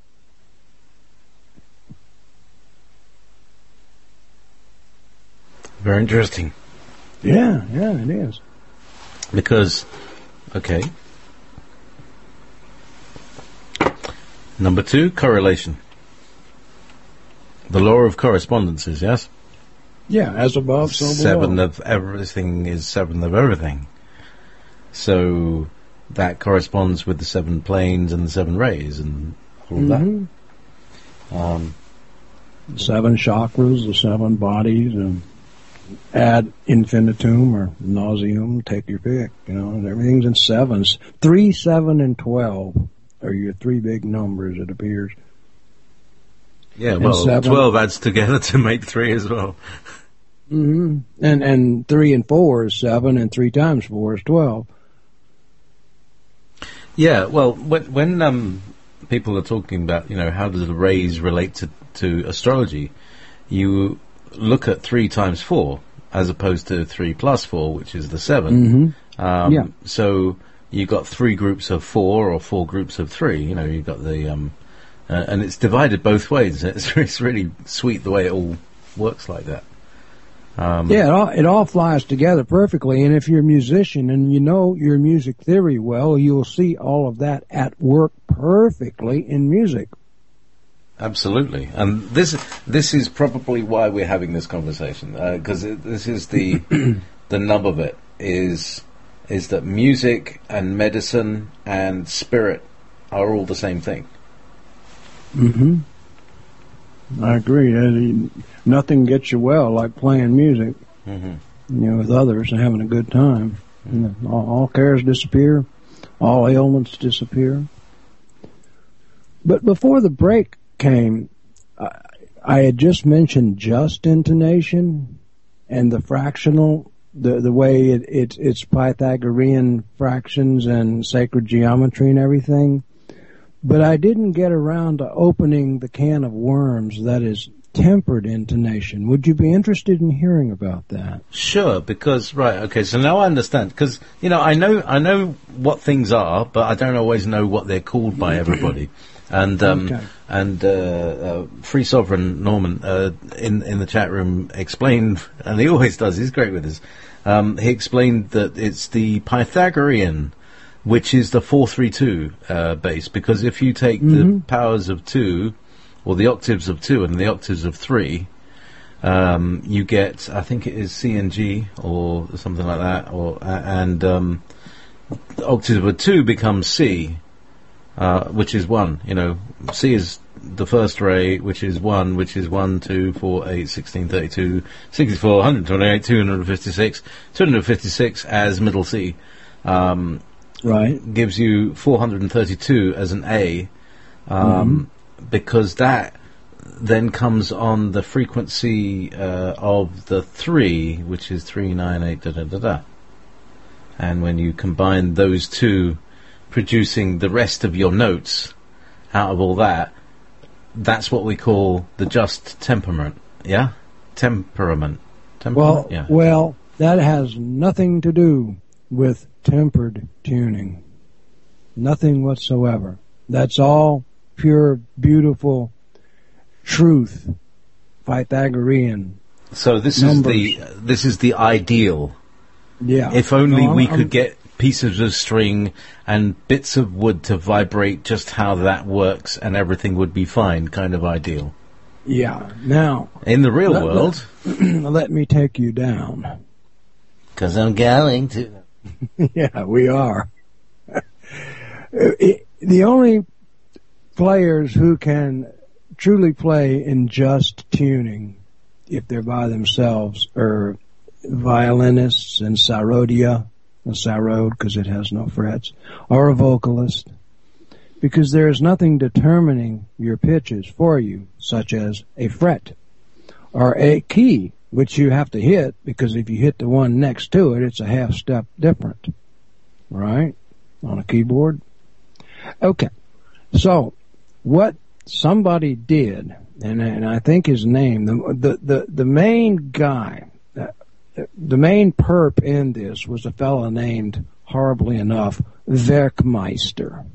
Very interesting. Yeah, yeah, it is. Because, okay. Number two, correlation. The law of correspondences, yes? Yeah, as above, so below. Seven of everything is seven of everything. So that corresponds with the seven planes and the seven rays and all of Mhm. that. Um, Seven chakras, the seven bodies, and ad infinitum or nauseum, take your pick. You know, everything's in sevens. Three, seven, and twelve are your three big numbers, it appears. yeah, And well, seven. twelve adds together to make three as well. hmm And and three and four is seven, and three times four is twelve. Yeah, well, when, when um, people are talking about, you know, how does the rays relate to, to astrology, you look at three times four as opposed to three plus four, which is the seven. Mm-hmm. Um, Yeah. So you've got three groups of four or four groups of three. You know, you've got the, um, uh, and it's divided both ways. It's, it's really sweet the way it all works like that. Um, Yeah, it all, it all flies together perfectly. And if you're a musician and you know your music theory well, you'll see all of that at work perfectly in music. Absolutely, and this this is probably why we're having this conversation, because uh, this is the the nub of it is is that music and medicine and spirit are all the same thing. Mm-hmm. I agree. Uh, Nothing gets you well like playing music, Mm-hmm. you know, with others and having a good time. You know, all, all cares disappear, all ailments disappear. But before the break came, I, I had just mentioned just intonation and the fractional, the the way it, it it's Pythagorean fractions and sacred geometry and everything. But I didn't get around to opening the can of worms that is tempered intonation. Would you be interested in hearing about that? Sure, because right, okay. So now I understand, because you know I know I know what things are, but I don't always know what they're called by everybody. And um, Okay. and uh, uh, Free Sovereign Norman uh, in in the chat room explained, and he always does. He's great with this. Um, he explained that it's the Pythagorean, which is the four three two uh, base. Because if you take the Mhm. powers of two, or the octaves of two, and the octaves of three, um, you get, I think it is C and G or something like that, or uh, and um, the octave of two becomes C. Uh, which is one, you know, C is the first ray, which is one, which is one, two, four, eight, sixteen, thirty-two, sixty-four, one hundred twenty-eight, two hundred fifty-six, two hundred fifty-six as middle C, um, Right. gives you four hundred thirty-two as an A, um, because that then comes on the frequency uh, of the three, which is three, nine, eight, da da da da. And when you combine those two producing the rest of your notes out of all that, that's what we call the just temperament. Yeah? Temperament. Temperament? Well, yeah. well, that has nothing to do with tempered tuning. Nothing whatsoever. That's all pure, beautiful truth. Pythagorean. So this numbers. is the this is the ideal. Yeah. If only No, I'm- we could I'm- get pieces of string and bits of wood to vibrate just how that works and everything would be fine, kind of ideal. Yeah. Now, In the real Let- world, let me take you down. because I'm going to. Yeah, we are. It- the only players who can truly play in just tuning, if they're by themselves, are violinists and Sarodia, a Sarod because it has no frets, or a vocalist, because there is nothing determining your pitches for you, such as a fret or a key, which you have to hit, because if you hit the one next to it, it's a half step different, right, on a keyboard. Okay, so what somebody did, and, and I think his name, the the the, the main guy, uh, the main perp in this was a fellow named, horribly enough, Werkmeister.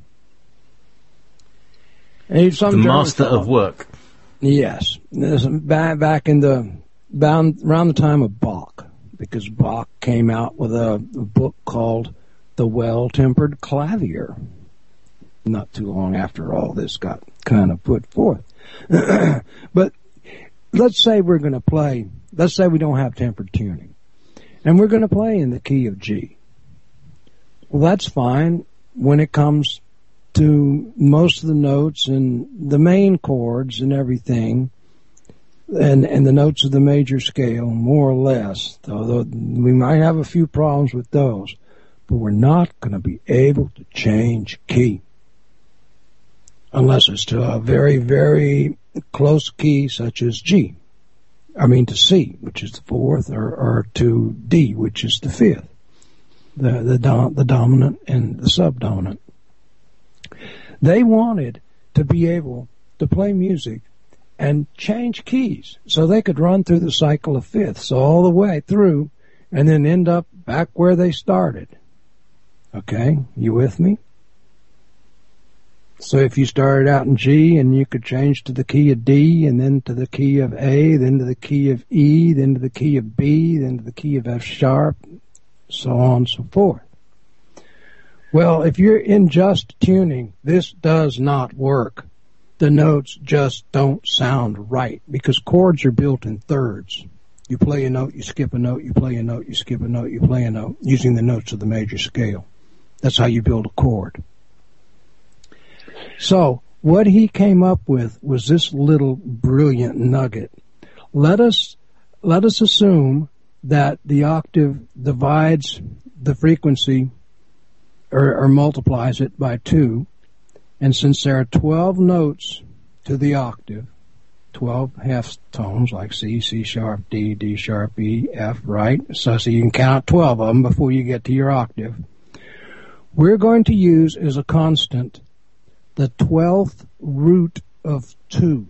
And he's some The German master fellow. of work. Yes, this, back back in the around, around the time of Bach, because Bach came out with a, a book called The Well-Tempered Clavier. Not too long after all this got kind of put forth. But let's say we're going to play, let's say we don't have tempered tuning, and we're going to play in the key of G. Well, that's fine when it comes to most of the notes and the main chords and everything, and, and the notes of the major scale, more or less, although we might have a few problems with those, but we're not going to be able to change key. Unless it's to a very, very close key such as G. I mean to C, which is the fourth, or, or to D, which is the fifth. The, the, dom- the dominant and the subdominant. They wanted to be able to play music and change keys so they could run through the cycle of fifths all the way through and then end up back where they started. Okay, you with me? So if you started out in G and you could change to the key of D and then to the key of A, then to the key of E, then to the key of B, then to the key of F sharp, so on and so forth. Well, if you're in just tuning, this does not work. The notes just don't sound right because chords are built in thirds. You play a note, you skip a note, you play a note, you skip a note, you play a note, using the notes of the major scale. That's how you build a chord. So, what he came up with was this little brilliant nugget. Let us, let us assume that the octave divides the frequency or, or multiplies it by two, and since there are twelve notes to the octave, twelve half tones like C, C sharp, D, D sharp, E, F, right? So, so you can count twelve of them before you get to your octave. We're going to use as a constant the twelfth root of two.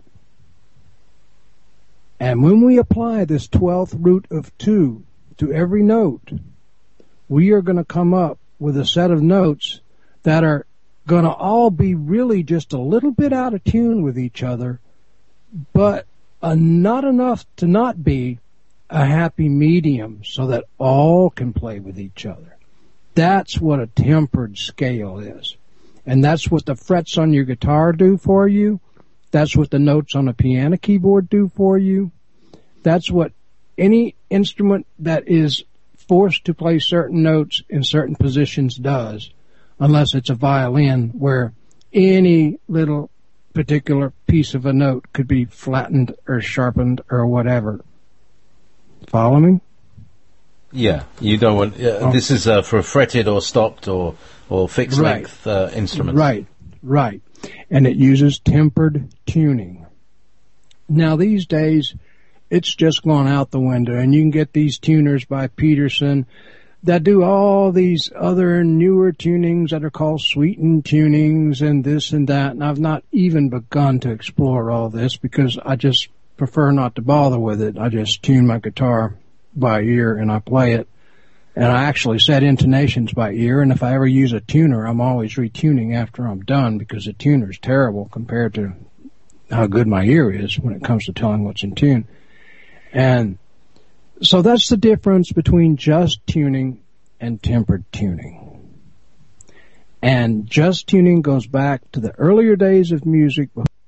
And when we apply this twelfth root of two to every note, we are going to come up with a set of notes that are going to all be really just a little bit out of tune with each other, but uh, not enough to not be a happy medium so that all can play with each other. That's what a tempered scale is. And that's what the frets on your guitar do for you. That's what the notes on a piano keyboard do for you. That's what any instrument that is forced to play certain notes in certain positions does, unless it's a violin where any little particular piece of a note could be flattened or sharpened or whatever. Follow me? Yeah, you don't want. Uh, Oh. This is uh, for fretted or stopped or or fixed Right. length uh, instruments. Right, right. And it uses tempered tuning. Now these days, it's just gone out the window, and you can get these tuners by Peterson. that do all these other newer tunings that are called sweetened tunings and this and that. And I've not even begun to explore all this because I just prefer not to bother with it. I just tune my guitar by ear and I play it. And I actually set intonations by ear. And if I ever use a tuner, I'm always retuning after I'm done because the tuner's terrible compared to how good my ear is when it comes to telling what's in tune. And so that's the difference between just tuning and tempered tuning. And just tuning goes back to the earlier days of music.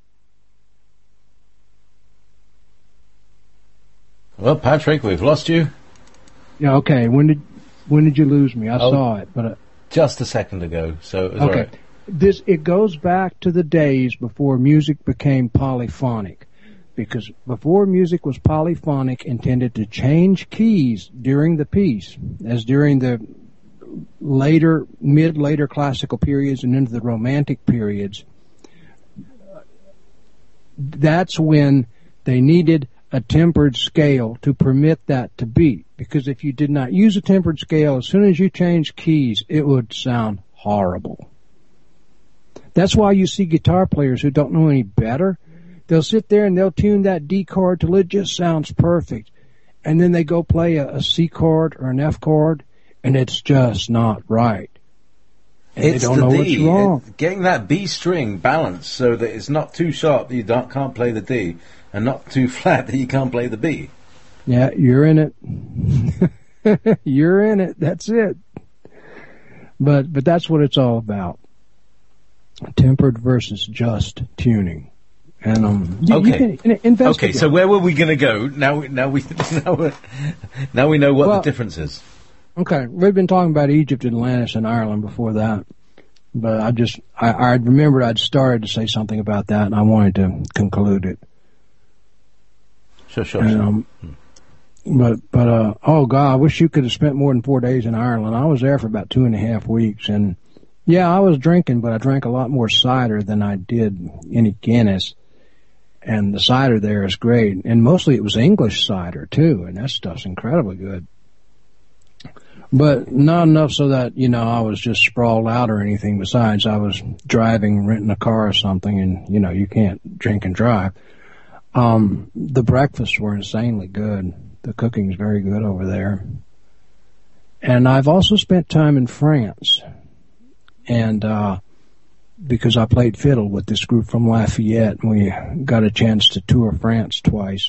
Well, Patrick, we've lost you. Yeah, okay. When did when did you lose me? I oh, saw it, but uh, just a second ago. So it was okay. all right. This it goes back to the days before music became polyphonic. Because before music was polyphonic, intended to change keys during the piece, as during the later, mid-later classical periods and into the romantic periods, that's when they needed a tempered scale to permit that to beat. Because if you did not use a tempered scale, as soon as you changed keys, it would sound horrible. That's why you see guitar players who don't know any better. They'll sit there and they'll tune that D chord till it just sounds perfect. And then they go play a, a C chord or an F chord, and it's just not right. And it's they don't the know D. what's wrong. It, getting that B string balanced so that it's not too sharp that you don't, can't play the D, and not too flat that you can't play the B. Yeah, you're in it. You're in it. That's it. But but that's what it's all about. Tempered versus just tuning. And um, you, okay. you can investigate. Okay, so where were we going to go? Now, now we now, we now we know what well, the difference is. Okay, we've been talking about Egypt, Atlantis, and Ireland before that, but I just I, I remembered I'd started to say something about that, and I wanted to conclude it. Sure, sure. And, sure. um, but but uh, oh God, I wish you could have spent more than four days in Ireland. I was there for about two and a half weeks, and yeah, I was drinking, but I drank a lot more cider than I did any Guinness. And the cider there is great. And mostly it was English cider, too. And that stuff's incredibly good. But not enough so that, you know, I was just sprawled out or anything. Besides, I was driving, renting a car or something, and, you know, you can't drink and drive. Um, the breakfasts were insanely good. The cooking's very good over there. And I've also spent time in France. And, uh, because I played fiddle with this group from Lafayette, and we got a chance to tour France twice.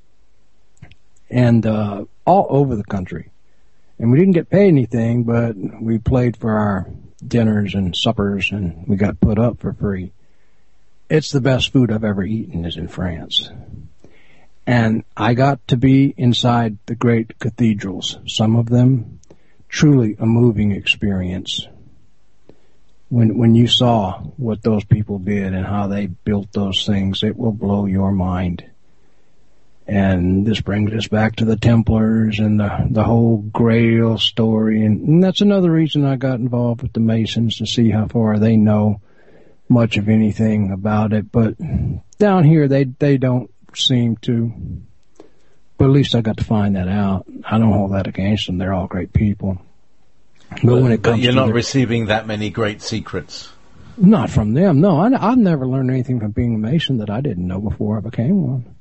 And, uh, all over the country. And we didn't get paid anything, but we played for our dinners and suppers, and we got put up for free. It's the best food I've ever eaten is in France. And I got to be inside the great cathedrals, some of them truly a moving experience. When when you saw what those people did and how they built those things, it will blow your mind. And this brings us back to the Templars and the the whole Grail story, and, and that's another reason I got involved with the Masons, to see how far they know much of anything about it. But down here, they they don't seem to. But at least I got to find that out. I don't hold that against them; they're all great people. But, but when it comes but you're to not their, receiving that many great secrets. Not from them, no. I, I've never learned anything from being a Mason that I didn't know before I became one.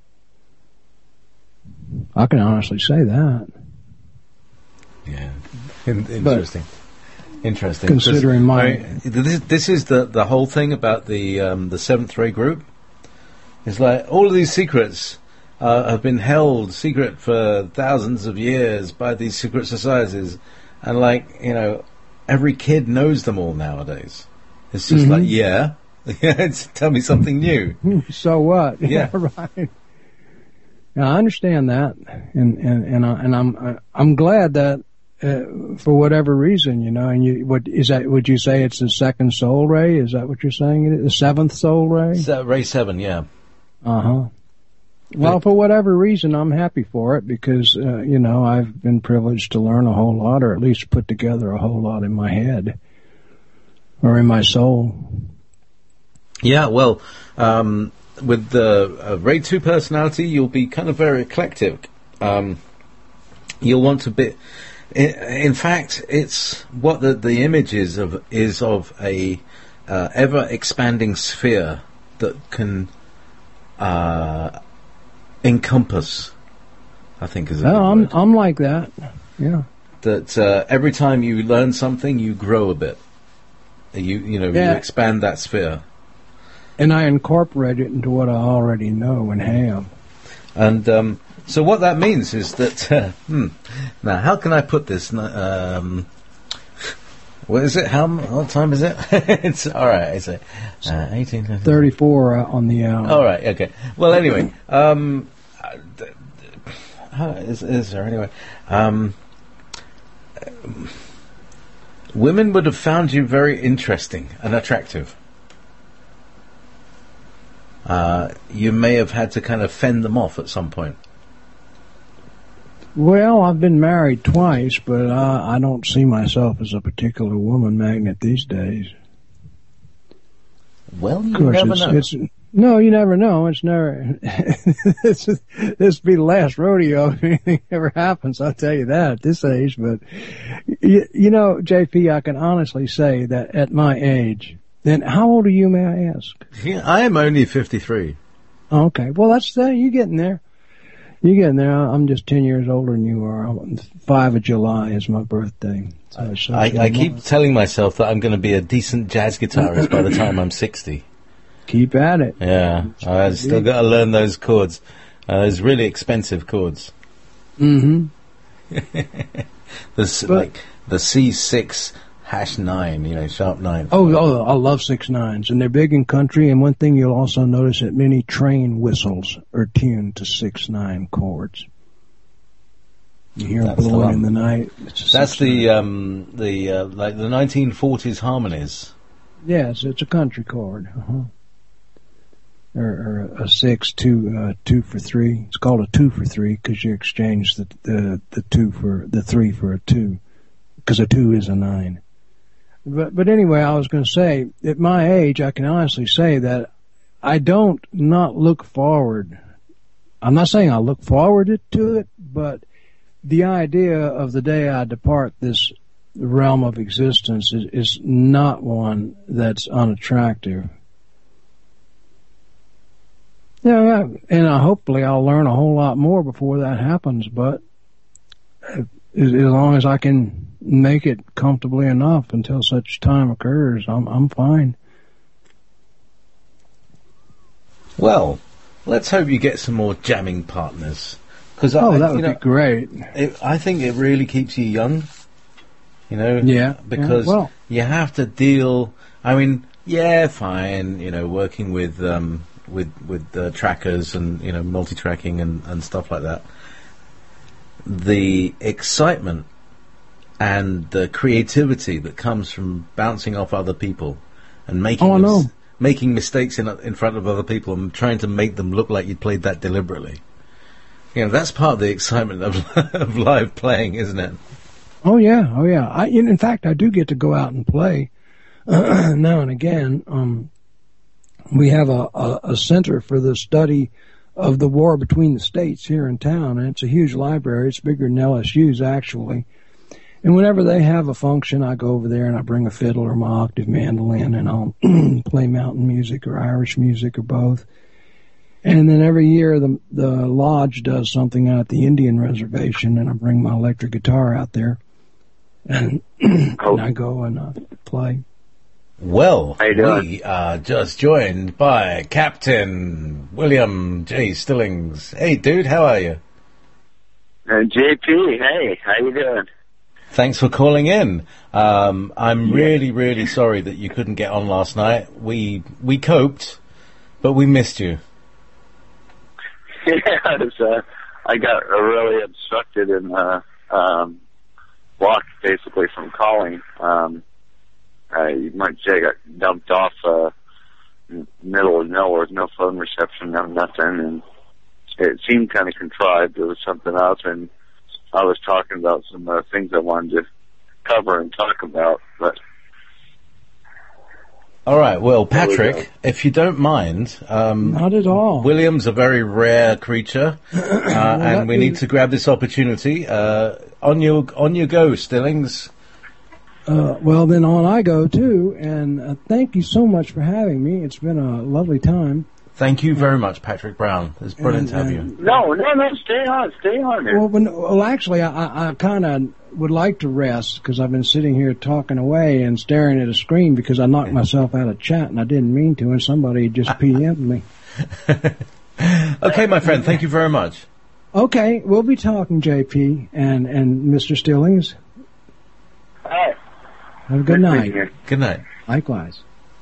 I can honestly say that. Yeah, In, interesting. But interesting. Considering my, I mean, this, this is the the whole thing about the um, the seventh ray group. It's like all of these secrets uh, have been held secret for thousands of years by these secret societies. And, like, you know, every kid knows them all nowadays. It's just mm-hmm. like, yeah, it's, tell me something new. So what? Yeah, right. Now, I understand that, and and and, I, and I'm I'm glad that uh, for whatever reason, you know, and you what is that? Would you say it's the second soul ray? Is that what you're saying? The seventh soul ray? Se- ray seven, yeah. Uh huh. Well, for whatever reason, I'm happy for it because, uh, you know, I've been privileged to learn a whole lot, or at least put together a whole lot in my head or in my soul. Yeah, well, um, with the uh, Ray two personality, you'll be kind of very eclectic. Um, you'll want to be, In, in fact, it's what the, the image is of is of a uh, ever expanding sphere that can uh, encompass. I think is a Oh, good I'm word. I'm like that. Yeah. That uh, every time you learn something, you grow a bit. You you know Yeah. you expand that sphere. And I incorporate it into what I already know and have. And um, so what that means is that, uh, hmm, now how can I put this? N- Um, what is it? How? m- What time is it? It's all right. It's uh, eighteen. thirty-four uh, on the hour. All right. Okay. Well, anyway, um, uh, th- th- how is, is there anyway? Um, um, women would have found you very interesting and attractive. Uh, you may have had to kind of fend them off at some point. Well, I've been married twice, but uh, I don't see myself as a particular woman magnet these days. Well, you Of course, never it's, know. it's no, you never know. It's never. this is, this will be the last rodeo if anything ever happens. I'll tell you that at this age. But you, you know, J P, I can honestly say that at my age. Then, how old are you? May I ask? Yeah, I am only fifty-three. Okay, well, that's uh, you getting there. You getting there? I'm just ten years older than you are. I'm, Five of July is my birthday. So it's I, social I keep month. telling myself that I'm going to be a decent jazz guitarist by the time I'm sixty. Keep at it. Yeah, I've still got to learn those chords, uh, those really expensive chords. Mm-hmm. The s- But- like the C six hash nine, you know, sharp nine. Oh, oh, I love six nines, and they're big in country. And one thing you'll also notice that many train whistles are tuned to six nine chords. You hear them That's the blowing one. in the night. It's a That's six the nine. um, the uh, like the nineteen forties harmonies. Yes, it's a country chord. Uh-huh. Or, or a six, two, uh, two for three. It's called a two for three because you exchange the, the the two for the three for a two, because a two is a nine. But but anyway, I was going to say, at my age, I can honestly say that I don't not look forward. I'm not saying I look forward to it, but the idea of the day I depart this realm of existence is, is not one that's unattractive. Yeah, and uh, hopefully I'll learn a whole lot more before that happens, but as, as long as I can make it comfortably enough until such time occurs, I'm I'm fine. Well, let's hope you get some more jamming partners. Because Oh, I, that you would know, be great. it, I think it really keeps you young. You know, Yeah, because yeah, well. you have to deal. I mean, yeah, fine. You know, working with um, with with uh, trackers and you know multi-tracking and, and stuff like that. The excitement and the creativity that comes from bouncing off other people and making Oh, I know. making mistakes in in front of other people and trying to make them look like you played that deliberately. You know, that's part of the excitement of of live playing, isn't it? Oh yeah, oh yeah. I, in, in fact, I do get to go out and play now and again. Um, we have a, a, a center for the study of the war between the states here in town, and it's a huge library. It's bigger than L S U's actually. And whenever they have a function, I go over there and I bring a fiddle or my octave mandolin, and I'll play mountain music or Irish music or both. And then every year the the lodge does something out at the Indian reservation, and I bring my electric guitar out there, and, and I go and uh, play. Well, How you doing? we are just joined by Captain William J. Stillings. Hey, dude, how are you? Uh, J P, hey, how you doing? Thanks for calling in. Um, I'm really, really sorry that you couldn't get on last night. We we coped, but we missed you. Yeah, it's, uh, I got uh, really obstructed and uh, um, blocked basically from calling. Um, I might say I got dumped off uh, in the middle of nowhere with no phone reception, no nothing, and it seemed kind of contrived. There was something else, and I was talking about some uh, things I wanted to cover and talk about, but All right, well, There we Patrick, go. if you don't mind, um, Not at all. William's a very rare creature, uh, and that we is- need to grab this opportunity. Uh, on your on your go, Stillings. Uh, well, then on I go, too, and uh, thank you so much for having me. It's been a lovely time. Thank you very much, Patrick Brown. It's brilliant And, to have and, you. No, no, no, stay on, stay on there. Well, when, well actually, I, I kind of would like to rest because I've been sitting here talking away and staring at a screen because I knocked myself out of chat, and I didn't mean to, and somebody just P M'd me. Okay, my friend, thank you very much. Okay, we'll be talking, J P and, and Mister Stillings. All right. Have a good night. Good night. Likewise.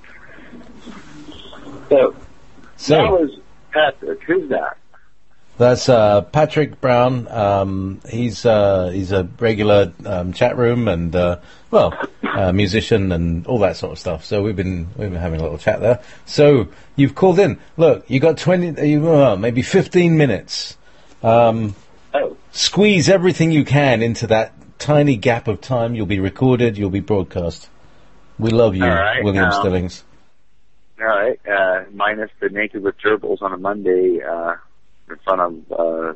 So, So that was Patrick. Who's that? that's uh, Patrick Brown. Um, he's uh, he's a regular um, chat room and uh, well, uh, musician and all that sort of stuff. So we've been we've been having a little chat there. So you've called in. Look, you got twenty, you, uh, maybe fifteen minutes. Um, Oh, squeeze everything you can into that tiny gap of time. You'll be recorded. You'll be broadcast. We love you, All right, William um, Stillings. all right. Uh, minus the Naked with Gerbils on a Monday uh, in front of uh,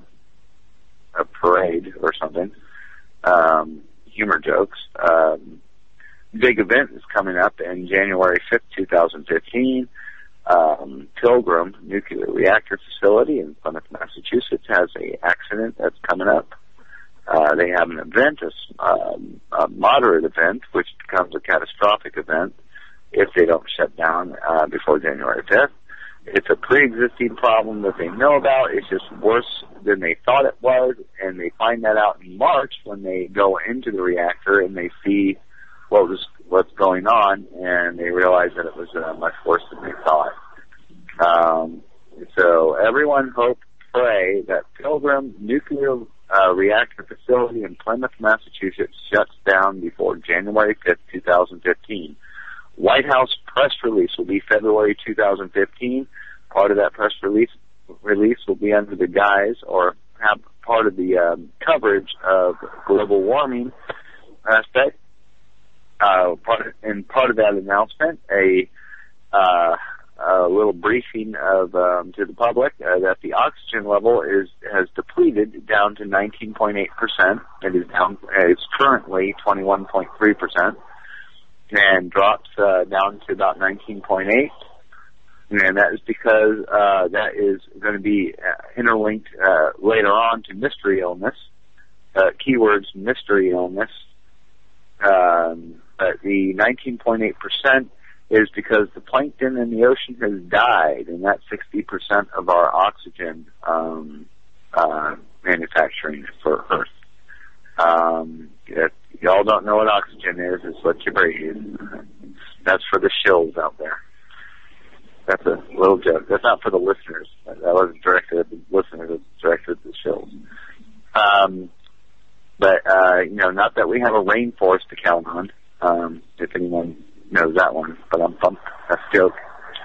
a parade or something. Um, humor jokes. Um, big event is coming up in January fifth, twenty fifteen. Um, Pilgrim Nuclear Reactor Facility in Plymouth, Massachusetts has a accident that's coming up. Uh, they have an event, a, s- um, a moderate event, which becomes a catastrophic event if they don't shut down uh, before January fifth. It's a pre-existing problem that they know about. It's just worse than they thought it was, and they find that out in March when they go into the reactor and they see what was what's going on, and they realize that it was uh, much worse than they thought. Um, so everyone hope, pray that Pilgrim Nuclear uh, Reactor Facility in Plymouth, Massachusetts shuts down before January fifth, twenty fifteen. White House press release will be February twenty fifteen. Part of that press release release will be under the guise or have part of the um, coverage of global warming aspect. Uh, part, and part of that announcement, a, uh, a little briefing of um, to the public uh, that the oxygen level is has depleted down to nineteen point eight percent. It is down. It's currently twenty-one point three percent, and drops uh, down to about nineteen point eight. And that is because uh, that is going to be uh, interlinked uh, later on to mystery illness. Uh, keywords: mystery illness. Um, but the nineteen point eight percent is because the plankton in the ocean has died, and that's sixty percent of our oxygen um, uh, manufacturing for Earth. Um, if y'all don't know what oxygen is, it's what you breathe. That's for the shills out there. That's a little joke. That's not for the listeners. That wasn't directed at the listeners. It was directed at the shills. Um, But, uh, you know, not that we have a rainforest to count on, um, if anyone knows that one, but I'm pumped. That's a joke.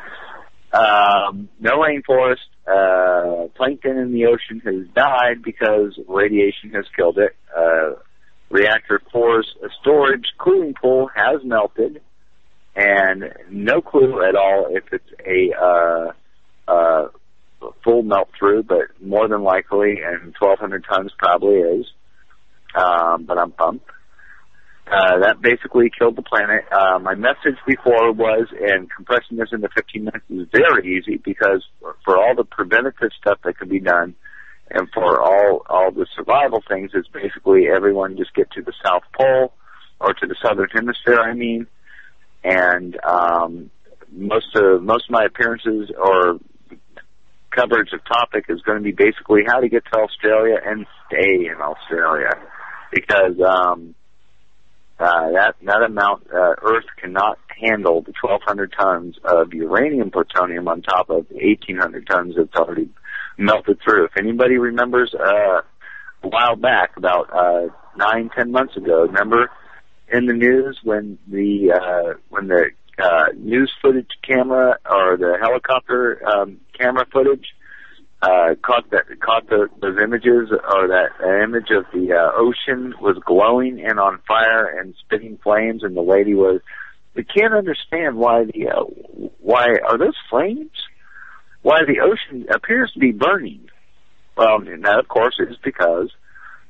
Um, no rainforest. Uh, plankton in the ocean has died because radiation has killed it. Uh, reactor four's storage cooling pool has melted, and no clue at all if it's a, uh, uh, full melt through, but more than likely, and twelve hundred tons probably is. Um, but I'm pumped. Uh, that basically killed the planet. Uh, my message before was, and compressing this into fifteen minutes is very easy because for, for all the preventative stuff that can be done and for all, all the survival things, it's basically everyone just get to the South Pole or to the Southern Hemisphere, I mean, and, um, most of, most of my appearances or coverage of topic is going to be basically how to get to Australia and stay in Australia. Because um, uh, that that amount, uh, Earth cannot handle the twelve hundred tons of uranium plutonium on top of eighteen hundred tons that's already melted through. If anybody remembers uh, a while back, about uh, nine, ten months ago, remember in the news when the uh, when the uh, news footage camera or the helicopter um, camera footage Uh, caught that, caught the, those images, or that uh, image of the uh, ocean was glowing and on fire and spitting flames, and the lady was, we can't understand why the, uh, why are those flames? Why the ocean appears to be burning? Well, and that of course is because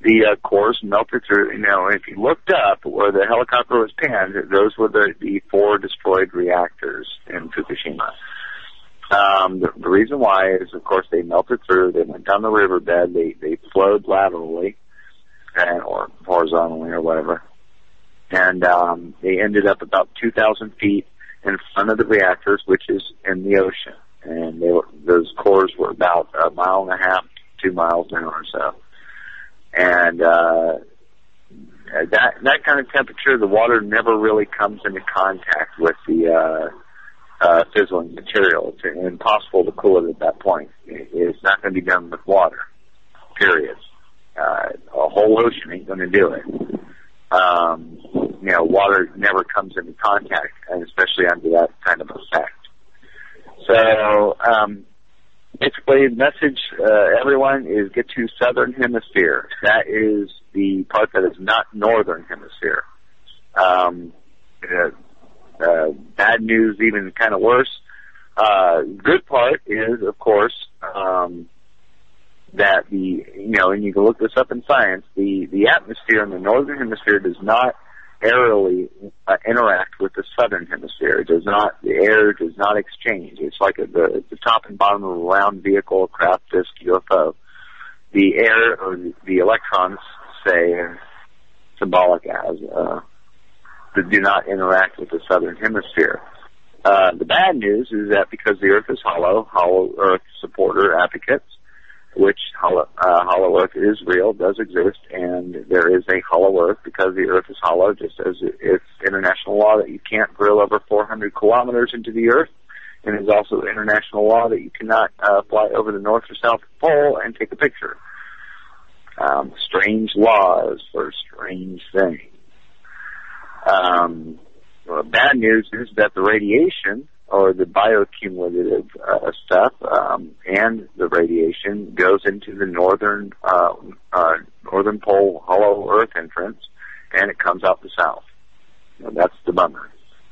the uh, cores melted through. You know, if you looked up where the helicopter was panned, those were the, the four destroyed reactors in Fukushima. Um, the, the reason why is, of course, they melted through. They went down the riverbed. They they flowed laterally, and or horizontally or whatever, and um, they ended up about two thousand feet in front of the reactors, which is in the ocean. And they were, those cores were about a mile and a half, two miles in or so. And uh, that that kind of temperature, the water never really comes into contact with the uh, uh, fizzling material. It's impossible to cool it at that point. It's not going to be done with water, period. Uh, a whole ocean ain't going to do it. Um, you know, water never comes into contact, and especially under that kind of effect. So, um, basically, the message, uh, everyone, is get to southern hemisphere. That is the part that is not northern hemisphere. Um, uh, uh, bad news, even kind of worse. Uh, good part is, of course, um, that the, you know, and you can look this up in science, the, the atmosphere in the northern hemisphere does not aerially uh, interact with the southern hemisphere. It does not, the air does not exchange. It's like a, the, the top and bottom of a round vehicle, a craft disc, U F O. The air, or the, the electrons, say, symbolic as, uh, that do not interact with the southern hemisphere. Uh, the bad news is that because the Earth is hollow, hollow Earth supporter advocates, which hollow, uh, hollow Earth is real, does exist, and there is a hollow Earth because the Earth is hollow, just as it's international law that you can't drill over four hundred kilometers into the Earth, and it's also international law that you cannot uh, fly over the North or South Pole and take a picture. Um, strange laws for strange things. Um, well, bad news is that the radiation, or the bioaccumulative uh, stuff, um, and the radiation goes into the northern uh, uh, northern pole hollow Earth entrance, and it comes out the south. You know, that's the bummer.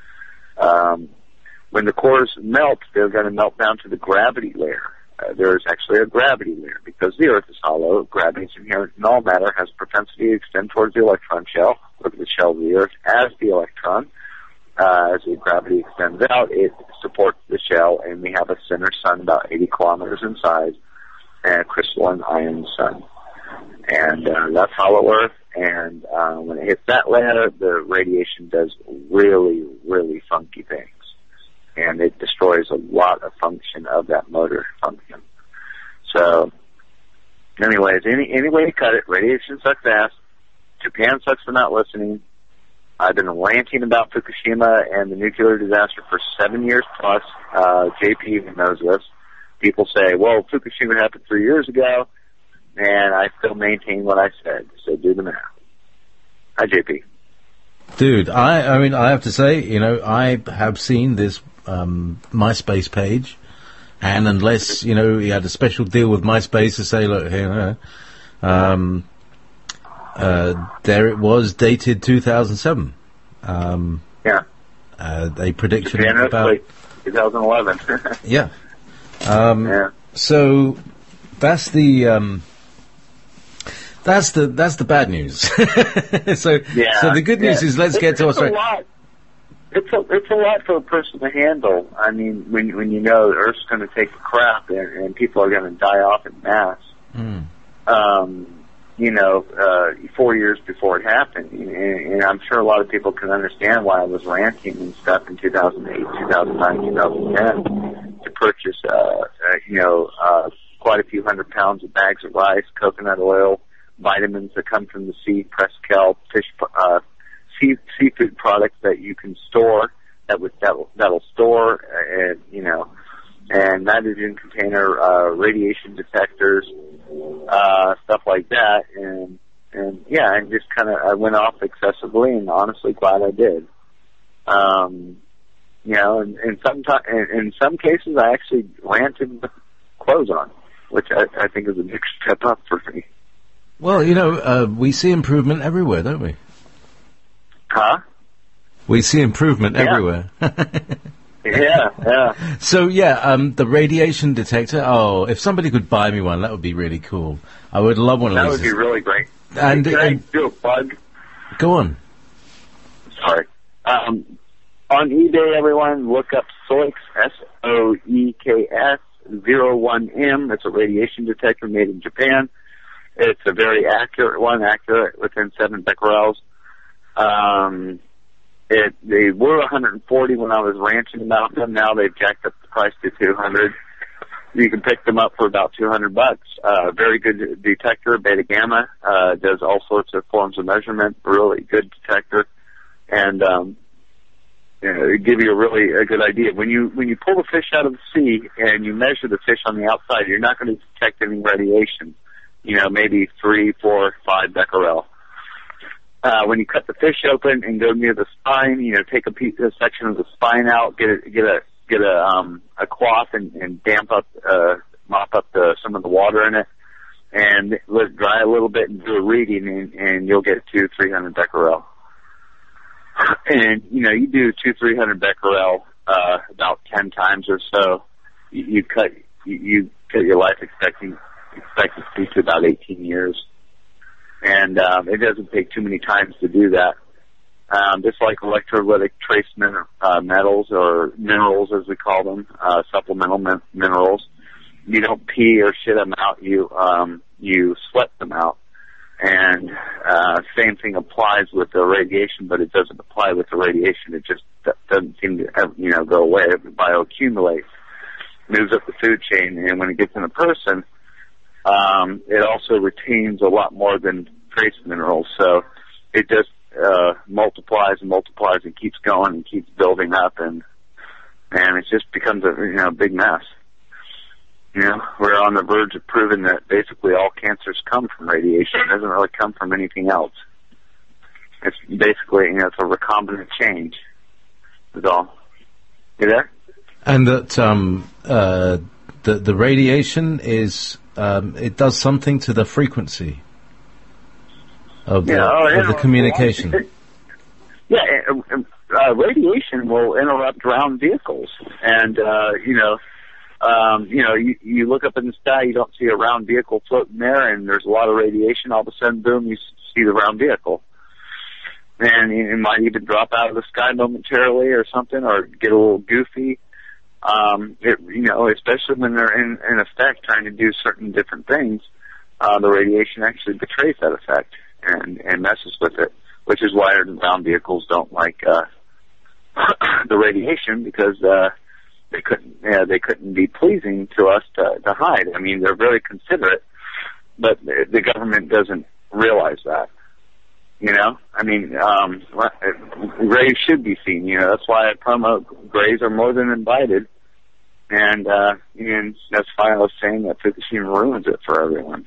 Um, when the cores melt, they're going to melt down to the gravity layer. Uh, there is actually a gravity layer. Because the Earth is hollow, gravity is inherent in all matter, has propensity to extend towards the electron shell. Look at the shell of the Earth as the electron. Uh, as the gravity extends out, it supports the shell, and we have a center sun about eighty kilometers in size, and a crystalline iron sun. And uh, that's hollow Earth, and uh, when it hits that layer, the radiation does really, really funky things. And it destroys a lot of function of that motor function. So, anyways, any, any way you cut it, radiation sucks ass. Japan sucks for not listening. I've been ranting about Fukushima and the nuclear disaster for seven years plus. Uh, J P even knows this. People say, well, Fukushima happened three years ago, and I still maintain what I said. So do the math. Hi, J P. Dude, I, I mean, I have to say, you know, I have seen this um, MySpace page, and unless, you know, you had a special deal with MySpace to say, look, here, um, uh, there it was, dated two thousand seven. Um, yeah. Uh, a prediction Japan about... twenty eleven. yeah. Um, yeah. So, that's the... Um, That's the that's the bad news. so yeah, so the good news yeah. is let's it's, get to it's Australia. A lot. It's a it's a lot for a person to handle. I mean, when when you know the Earth's going to take a crap and, and people are going to die off in mass. Mm. Um, you know, uh, four years before it happened, and, and I'm sure a lot of people can understand why I was ranting and stuff in two thousand eight, two thousand nine, two thousand ten to purchase, uh, uh, you know, uh, quite a few hundred pounds of bags of rice, coconut oil, vitamins that come from the sea, pressed kelp, fish, uh, sea, seafood products that you can store, that would, that'll, that'll store, uh, and, you know, and nitrogen container, uh, radiation detectors, uh, stuff like that. And, and yeah, I just kind of, I went off excessively, and honestly glad I did. Um, you know, and, and sometimes, in, in some cases I actually ranted with clothes on, which I, I think is a big step up for me. Well, you know, uh, we see improvement everywhere, don't we? Huh? We see improvement yeah. everywhere. Yeah, yeah. So yeah, um, the radiation detector. Oh, if somebody could buy me one, that would be really cool. I would love one of That those. would be really great. And, Can I and do a plug? go on. Sorry. Um, on eBay, everyone, look up Soix, S O E K S, zero one M. It's a radiation detector made in Japan. It's a very accurate one, accurate within seven becquerels. Um, it, they were one hundred forty when I was ranching about them. Now they've jacked up the price to two hundred. You can pick them up for about two hundred bucks. Uh, very good detector, beta gamma, uh, does all sorts of forms of measurement, really good detector. And, um, you know, it give you a really a good idea. When you, when you pull the fish out of the sea and you measure the fish on the outside, you're not going to detect any radiation. You know, maybe three, four, five becquerel. Uh, when you cut the fish open and go near the spine, you know, take a piece, a section of the spine out, get a, get a, get a, um, a cloth and, and damp up, uh, mop up the, some of the water in it and let it dry a little bit and do a reading and, and you'll get two, three hundred becquerel. And, you know, you do two, three hundred becquerel, uh, about ten times or so, you, you cut, you, you cut your life expectancy, expectancy to about eighteen years. And, um, it doesn't take too many times to do that. Um, just like electrolytic trace min- uh, metals or minerals, as we call them, uh, supplemental min- minerals. You don't pee or shit them out. You, um, you sweat them out. And, uh, same thing applies with the radiation, but it doesn't apply with the radiation. It just doesn't seem to, have, you know, go away. It bioaccumulates, moves up the food chain, and when it gets in a person, um, it also retains a lot more than trace minerals. So it just, uh, multiplies and multiplies and keeps going and keeps building up, and, and it just becomes a, you know, big mess. You know, we're on the verge of proving that basically all cancers come from radiation. It doesn't really come from anything else. It's basically, you know, it's a recombinant change. Is all. You there? And that um, uh, the the radiation is um, it does something to the frequency of the, yeah, oh, of the communication. Yeah, uh, radiation will interrupt ground vehicles, and uh, you know. Um, you know, you, you look up in the sky, you don't see a round vehicle floating there, and there's a lot of radiation. All of a sudden, boom, you see the round vehicle. And it might even drop out of the sky momentarily or something, or get a little goofy. Um, it, you know, especially when they're in, in effect trying to do certain different things, uh, the radiation actually betrays that effect and, and messes with it, which is why round vehicles don't like, uh, the radiation, because, uh, They couldn't, yeah, they couldn't be pleasing to us to, to hide. I mean, they're very considerate, but the, the government doesn't realize that. You know, I mean, um, graves should be seen. You know, that's why I promote graves are more than invited, and uh, and that's why I was saying that Fukushima ruins it for everyone.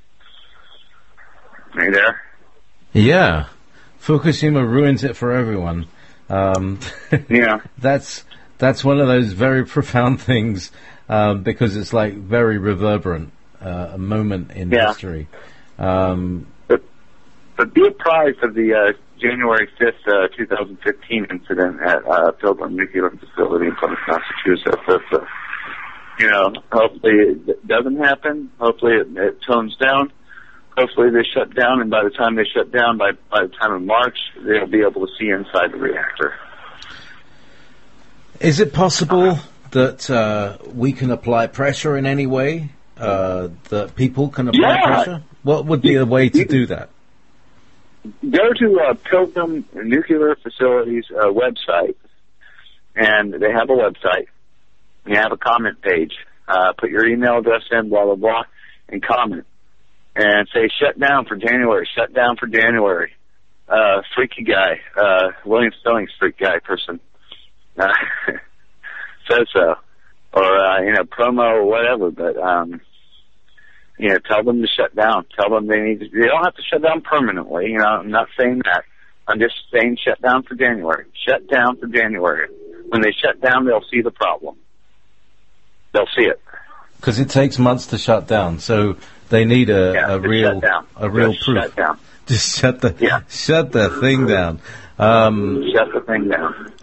Are you there? Yeah, Fukushima ruins it for everyone. Um, yeah, that's. That's one of those very profound things, um, because it's like very reverberant, uh, a moment in yeah. history. Um, but, but be apprised of the uh, January fifth, uh, twenty fifteen incident at uh, Pilgrim Nuclear Facility in Plymouth, Massachusetts. If, uh, you know, hopefully it doesn't happen. Hopefully it, it tones down. Hopefully they shut down, and by the time they shut down, by, by the time of March, they'll be able to see inside the reactor. Is it possible that uh, we can apply pressure in any way? Uh, that people can apply yeah. pressure? What would be a way to do that? Go to uh, Pilgrim Nuclear Facility's uh, website, and they have a website. You have a comment page. Uh, put your email address in, blah, blah, blah, and comment. And say, shut down for January, shut down for January. Uh, freaky guy, uh, William Stillings freak guy person. Uh, says so, or uh, you know, promo or whatever. But um, you know, tell them to shut down. Tell them they need to. They don't have to shut down permanently. You know, I'm not saying that. I'm just saying shut down for January. Shut down for January. When they shut down, they'll see the problem. They'll see it. Because it takes months to shut down, so they need a, yeah, a real, a real just proof. Shut down. Just shut the, yeah. shut the thing down. Um, shut the thing down.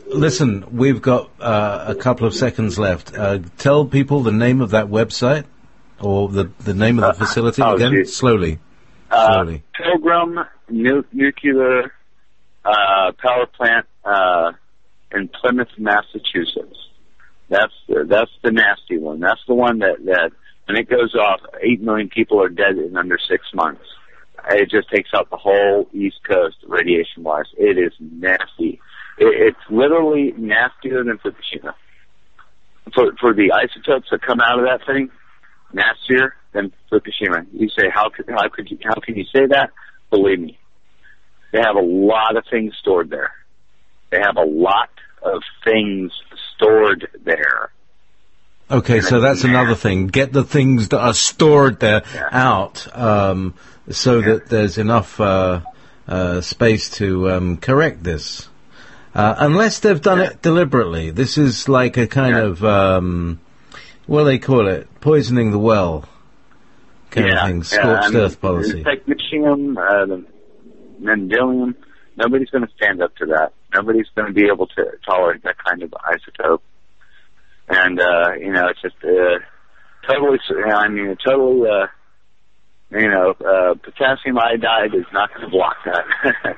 listen, we've got uh, a couple of seconds left. Uh, tell people the name of that website or the the name of the facility uh, oh, again. geez. Slowly, uh, slowly. Pilgrim nu- Nuclear uh, Power Plant uh, in Plymouth, Massachusetts. That's the, that's the nasty one. That's the one that, that when it goes off, eight million people are dead in under six months. It just takes out the whole East Coast radiation-wise. It is nasty. It, it's literally nastier than Fukushima. For for the isotopes that come out of that thing, nastier than Fukushima. You say, how could how could you how can you say that? Believe me, they have a lot of things stored there. They have a lot of things stored there. Okay, and so that's nasty. another thing. Get the things that are stored there yeah. out, um, so yeah. that there's enough uh, uh, space to um, correct this. Uh, unless they've done yeah. it deliberately. This is like a kind yeah. of, um, what do they call it? Poisoning the well kind yeah. of thing. Yeah. Scorched I mean, earth policy. The technetium, uh, the mendelium, nobody's going to stand up to that. Nobody's going to be able to tolerate that kind of isotope. And, uh, you know, it's just, uh, totally, I mean, totally, uh, you know, uh, potassium iodide is not going to block that.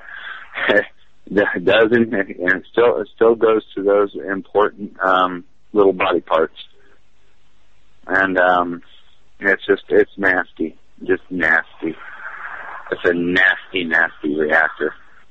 It doesn't, and it still, it still goes to those important, um, little body parts. And, um, it's just, it's nasty. Just nasty. It's a nasty, nasty reactor.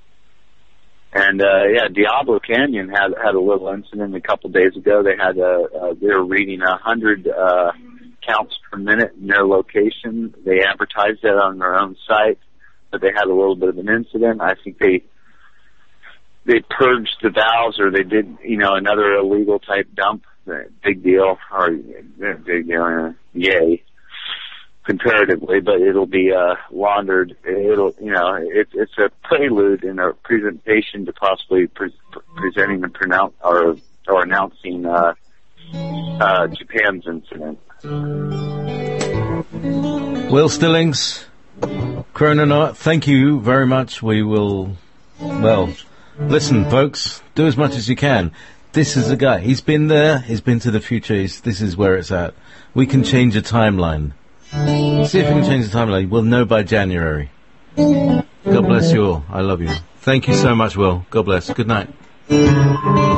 And, uh, yeah, Diablo Canyon had, had a little incident a couple days ago. They had, uh, uh they were reading a hundred, uh, counts per minute in their location. They advertised that on their own site, but they had a little bit of an incident. I think they, they purged the valves, or they did, you know, another illegal type dump. Big deal, or big deal, uh, yay. Comparatively, but it'll be uh, laundered. It'll, you know, it, it's a prelude in a presentation to possibly pre- presenting and pronounce or or announcing uh, uh, Japan's incident. Will Stillings, Chrononaut, thank you very much. We will, well, listen, folks, do as much as you can. This is the guy. He's been there. He's been to the future. He's, this is where it's at. We can change a timeline. See if we can change the timeline. We'll know by January. God bless you all. I love you. Thank you so much, Will. God bless. Good night.